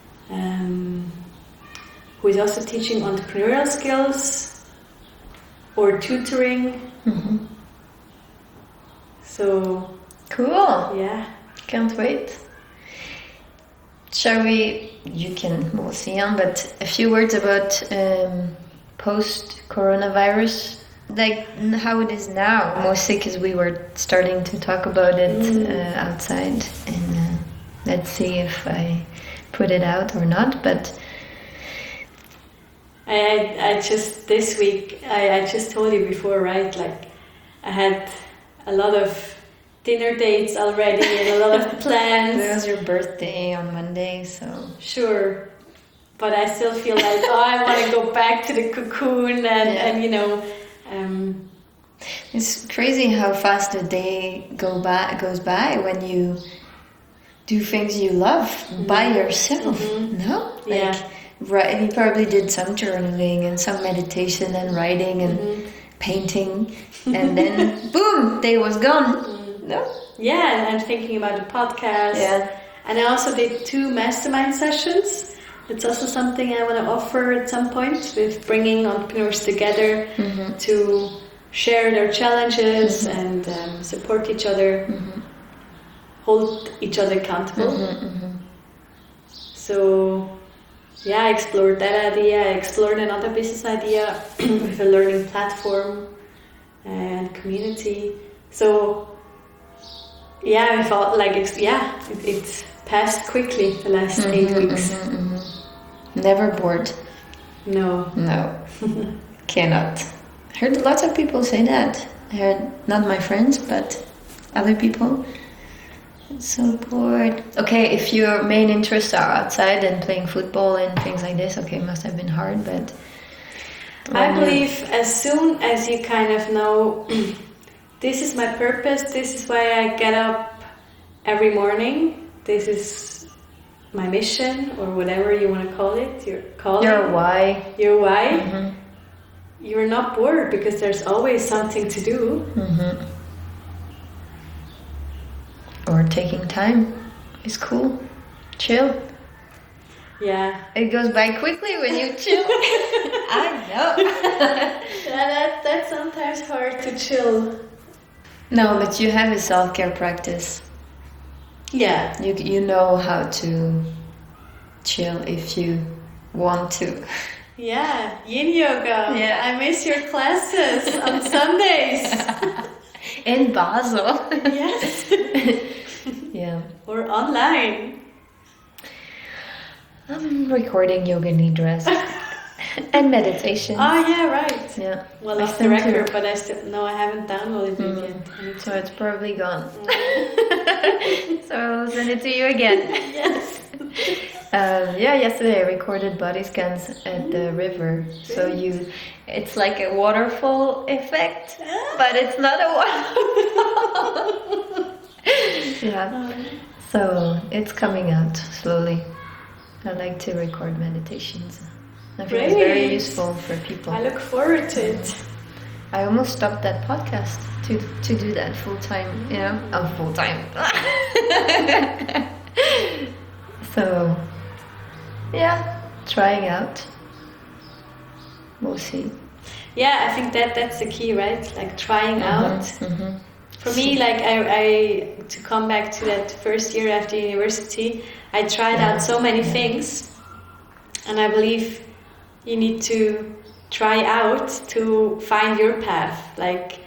who is also teaching entrepreneurial skills or tutoring. So cool. Yeah. Can't wait. Shall we? We'll see on, but a few words about post-coronavirus, like how it is now. Mostly because we were starting to talk about it outside, and let's see if I put it out or not. But I just this week I just told you before, right? Like, I had a lot of dinner dates already and a lot of plans. It was your birthday on Monday, so sure. But I still feel like, I want to go back to the cocoon and you know. It's crazy how fast a day goes by when you do things you love by yourself. No? Right, you probably did some journaling and some meditation and writing and painting, and then boom, day was gone. No? Yeah, and thinking about the podcast. Yeah. And I also did 2 mastermind sessions. It's also something I want to offer at some point, with bringing entrepreneurs together to share their challenges and support each other, hold each other accountable. So, yeah, I explored that idea. I explored another business idea with a learning platform and community. So, yeah, I felt like it's passed quickly the last 8 weeks. Never bored. No. Cannot. I heard lots of people say that. I heard not my friends, but other people. So bored. Okay, if your main interests are outside and playing football and things like this, okay, it must have been hard, but I believe as soon as you kind of know, this is my purpose, this is why I get up every morning, this is my mission, or whatever you want to call it, your calling. Your why. Your why. You're not bored, because there's always something to do. Or taking time is cool. Chill. Yeah. It goes by quickly when you chill. I know. That's sometimes hard to chill. No, but you have a self-care practice. Yeah. You know how to chill if you want to. Yeah, yin yoga. Yeah. I miss your classes on Sundays. In Basel. Yes. Yeah. Or online. I'm recording yoga nidras and meditation. Oh yeah, right. Yeah. Well, I off the sent record, you- but I haven't downloaded it yet. I need So to- it's probably gone. So I'll send it to you again. Yes. Yeah, yesterday I recorded body scans at the river. So it's like a waterfall effect, but it's not a waterfall. Yeah. So it's coming out slowly. I like to record meditations. I think it's very Great. useful for people. I look forward to it. I almost stopped that podcast to do that full time, you know? Oh, full time. So, yeah, trying out. We'll see. Yeah, I think that's the key, right? Like trying out. Mhm. For me, like I to come back to that first year after university, I tried out so many things, and I believe you need to try out to find your path. Like,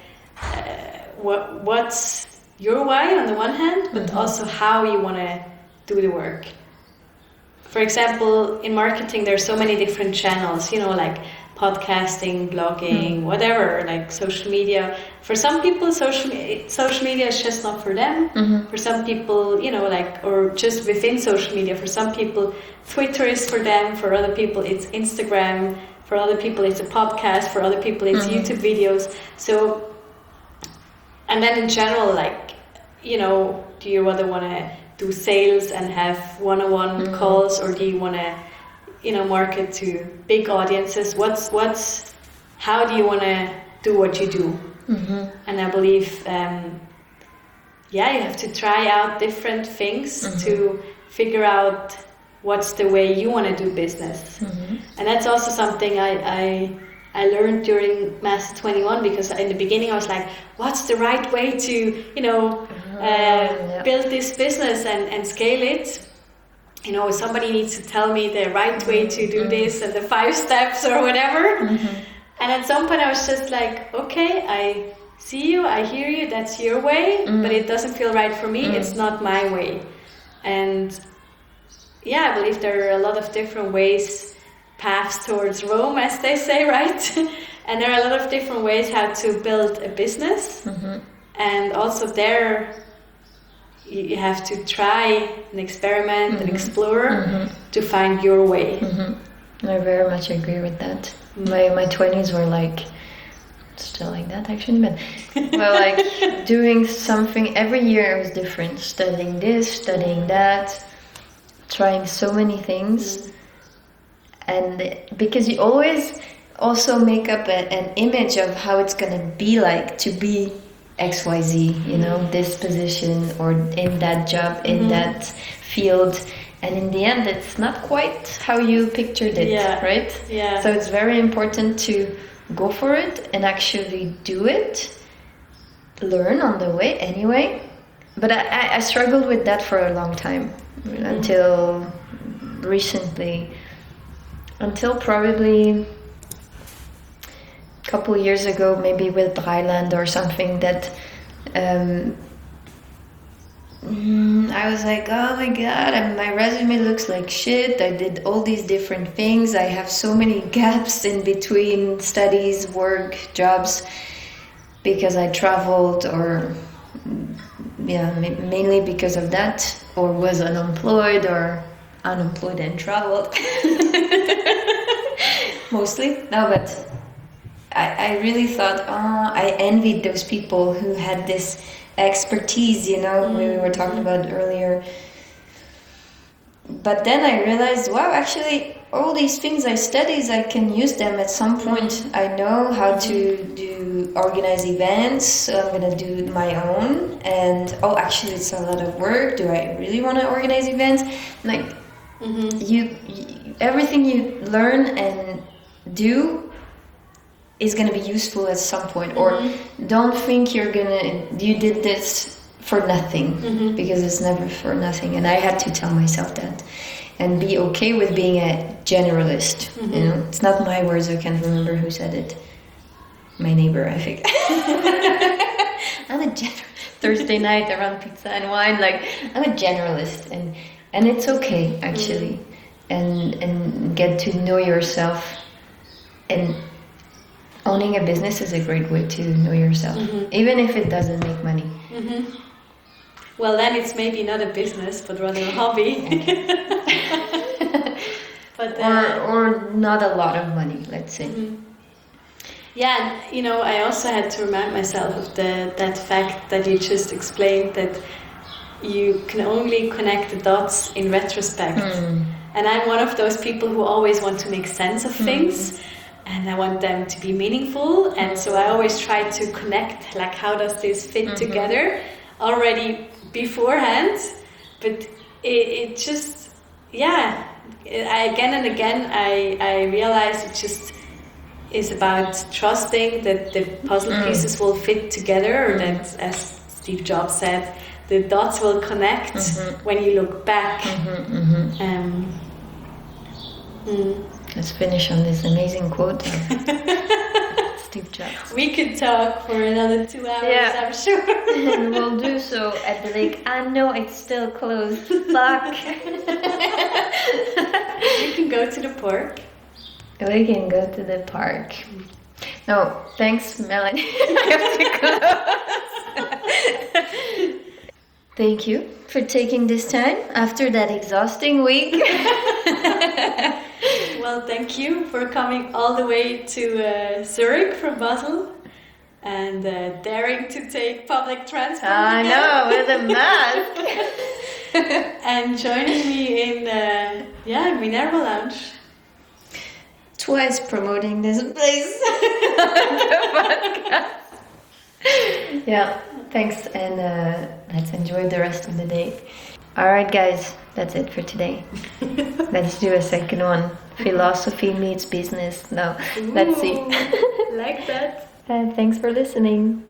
what's your why on the one hand, but also how you want to do the work. For example, in marketing, there's so many different channels. You know, like podcasting, blogging, whatever, like social media. For some people, social media is just not for them. For some people, you know, like, or just within social media. For some people, Twitter is for them. For other people, it's Instagram. For other people, it's a podcast. For other people, it's YouTube videos. So, and then in general, like, you know, do you rather want to do sales and have one-on-one calls, or do you want to, you know, market to big audiences? How do you want to do what you do? And I believe, you have to try out different things to figure out what's the way you want to do business. And that's also something I learned during Master 21, because in the beginning I was like, what's the right way to, you know, build this business and scale it? You know, somebody needs to tell me the right way to do this and the 5 steps or whatever. And at some point I was just like, okay, I see you, I hear you, that's your way, but it doesn't feel right for me, it's not my way. And yeah, I believe there are a lot of different ways, paths towards Rome, as they say, right? And there are a lot of different ways how to build a business. And also there, you have to try and experiment and explore to find your way. I very much agree with that. My 20s were like, still like that actually, but well, like doing something every year was different. Studying this, studying that, trying so many things. And because you always also make up an image of how it's going to be like to be XYZ, you know, this position or in that job, in that field. And in the end, it's not quite how you pictured it, right? Yeah. So it's very important to go for it and actually do it. Learn on the way anyway. But I struggled with that for a long time, until recently. Until probably a couple years ago, maybe with Breiland or something, that I was like, oh my god, my resume looks like shit. I did all these different things. I have so many gaps in between studies, work, jobs, because I traveled, or mainly because of that, or was unemployed and traveled. Mostly. No, but I really thought, I envied those people who had this expertise, you know, we were talking about earlier. But then I realized, wow, actually, all these things I studied, I can use them at some point. I know how to organize events, so I'm going to do my own. And, actually, it's a lot of work. Do I really want to organize events? Like, you everything you learn and do is gonna be useful at some point, or don't think you did this for nothing, because it's never for nothing. And I had to tell myself that, and be okay with being a generalist. You know, it's not my words. I can't remember who said it. My neighbor, I think. I'm a generalist. Thursday night around pizza and wine, like I'm a generalist, and it's okay actually, and get to know yourself. And owning a business is a great way to know yourself, even if it doesn't make money. Well, then it's maybe not a business, but rather a hobby. But or not a lot of money, let's say. Yeah, and I also had to remind myself of that fact that you just explained, that you can only connect the dots in retrospect. And I'm one of those people who always want to make sense of things, and I want them to be meaningful. And so I always try to connect, like, how does this fit together already beforehand. But it just, again and again, I realize it just is about trusting that the puzzle pieces will fit together, or that, as Steve Jobs said, the dots will connect when you look back. Let's finish on this amazing quote of Steve Jobs. We could talk for another 2 hours, I'm sure. And we'll do so at the lake. I know it's still closed. Fuck. We can go to the park. We can go to the park. No, thanks, Melanie. I have to close. Thank you for taking this time after that exhausting week. Well, thank you for coming all the way to Zurich from Basel, and daring to take public transport. I know, with a mask. And joining me in Minerva Lounge. Twice promoting this place. Yeah, thanks, and let's enjoy the rest of the day. Alright guys, that's it for today. Let's do a second one. Philosophy meets business. No, let's see. Like that. Thanks for listening.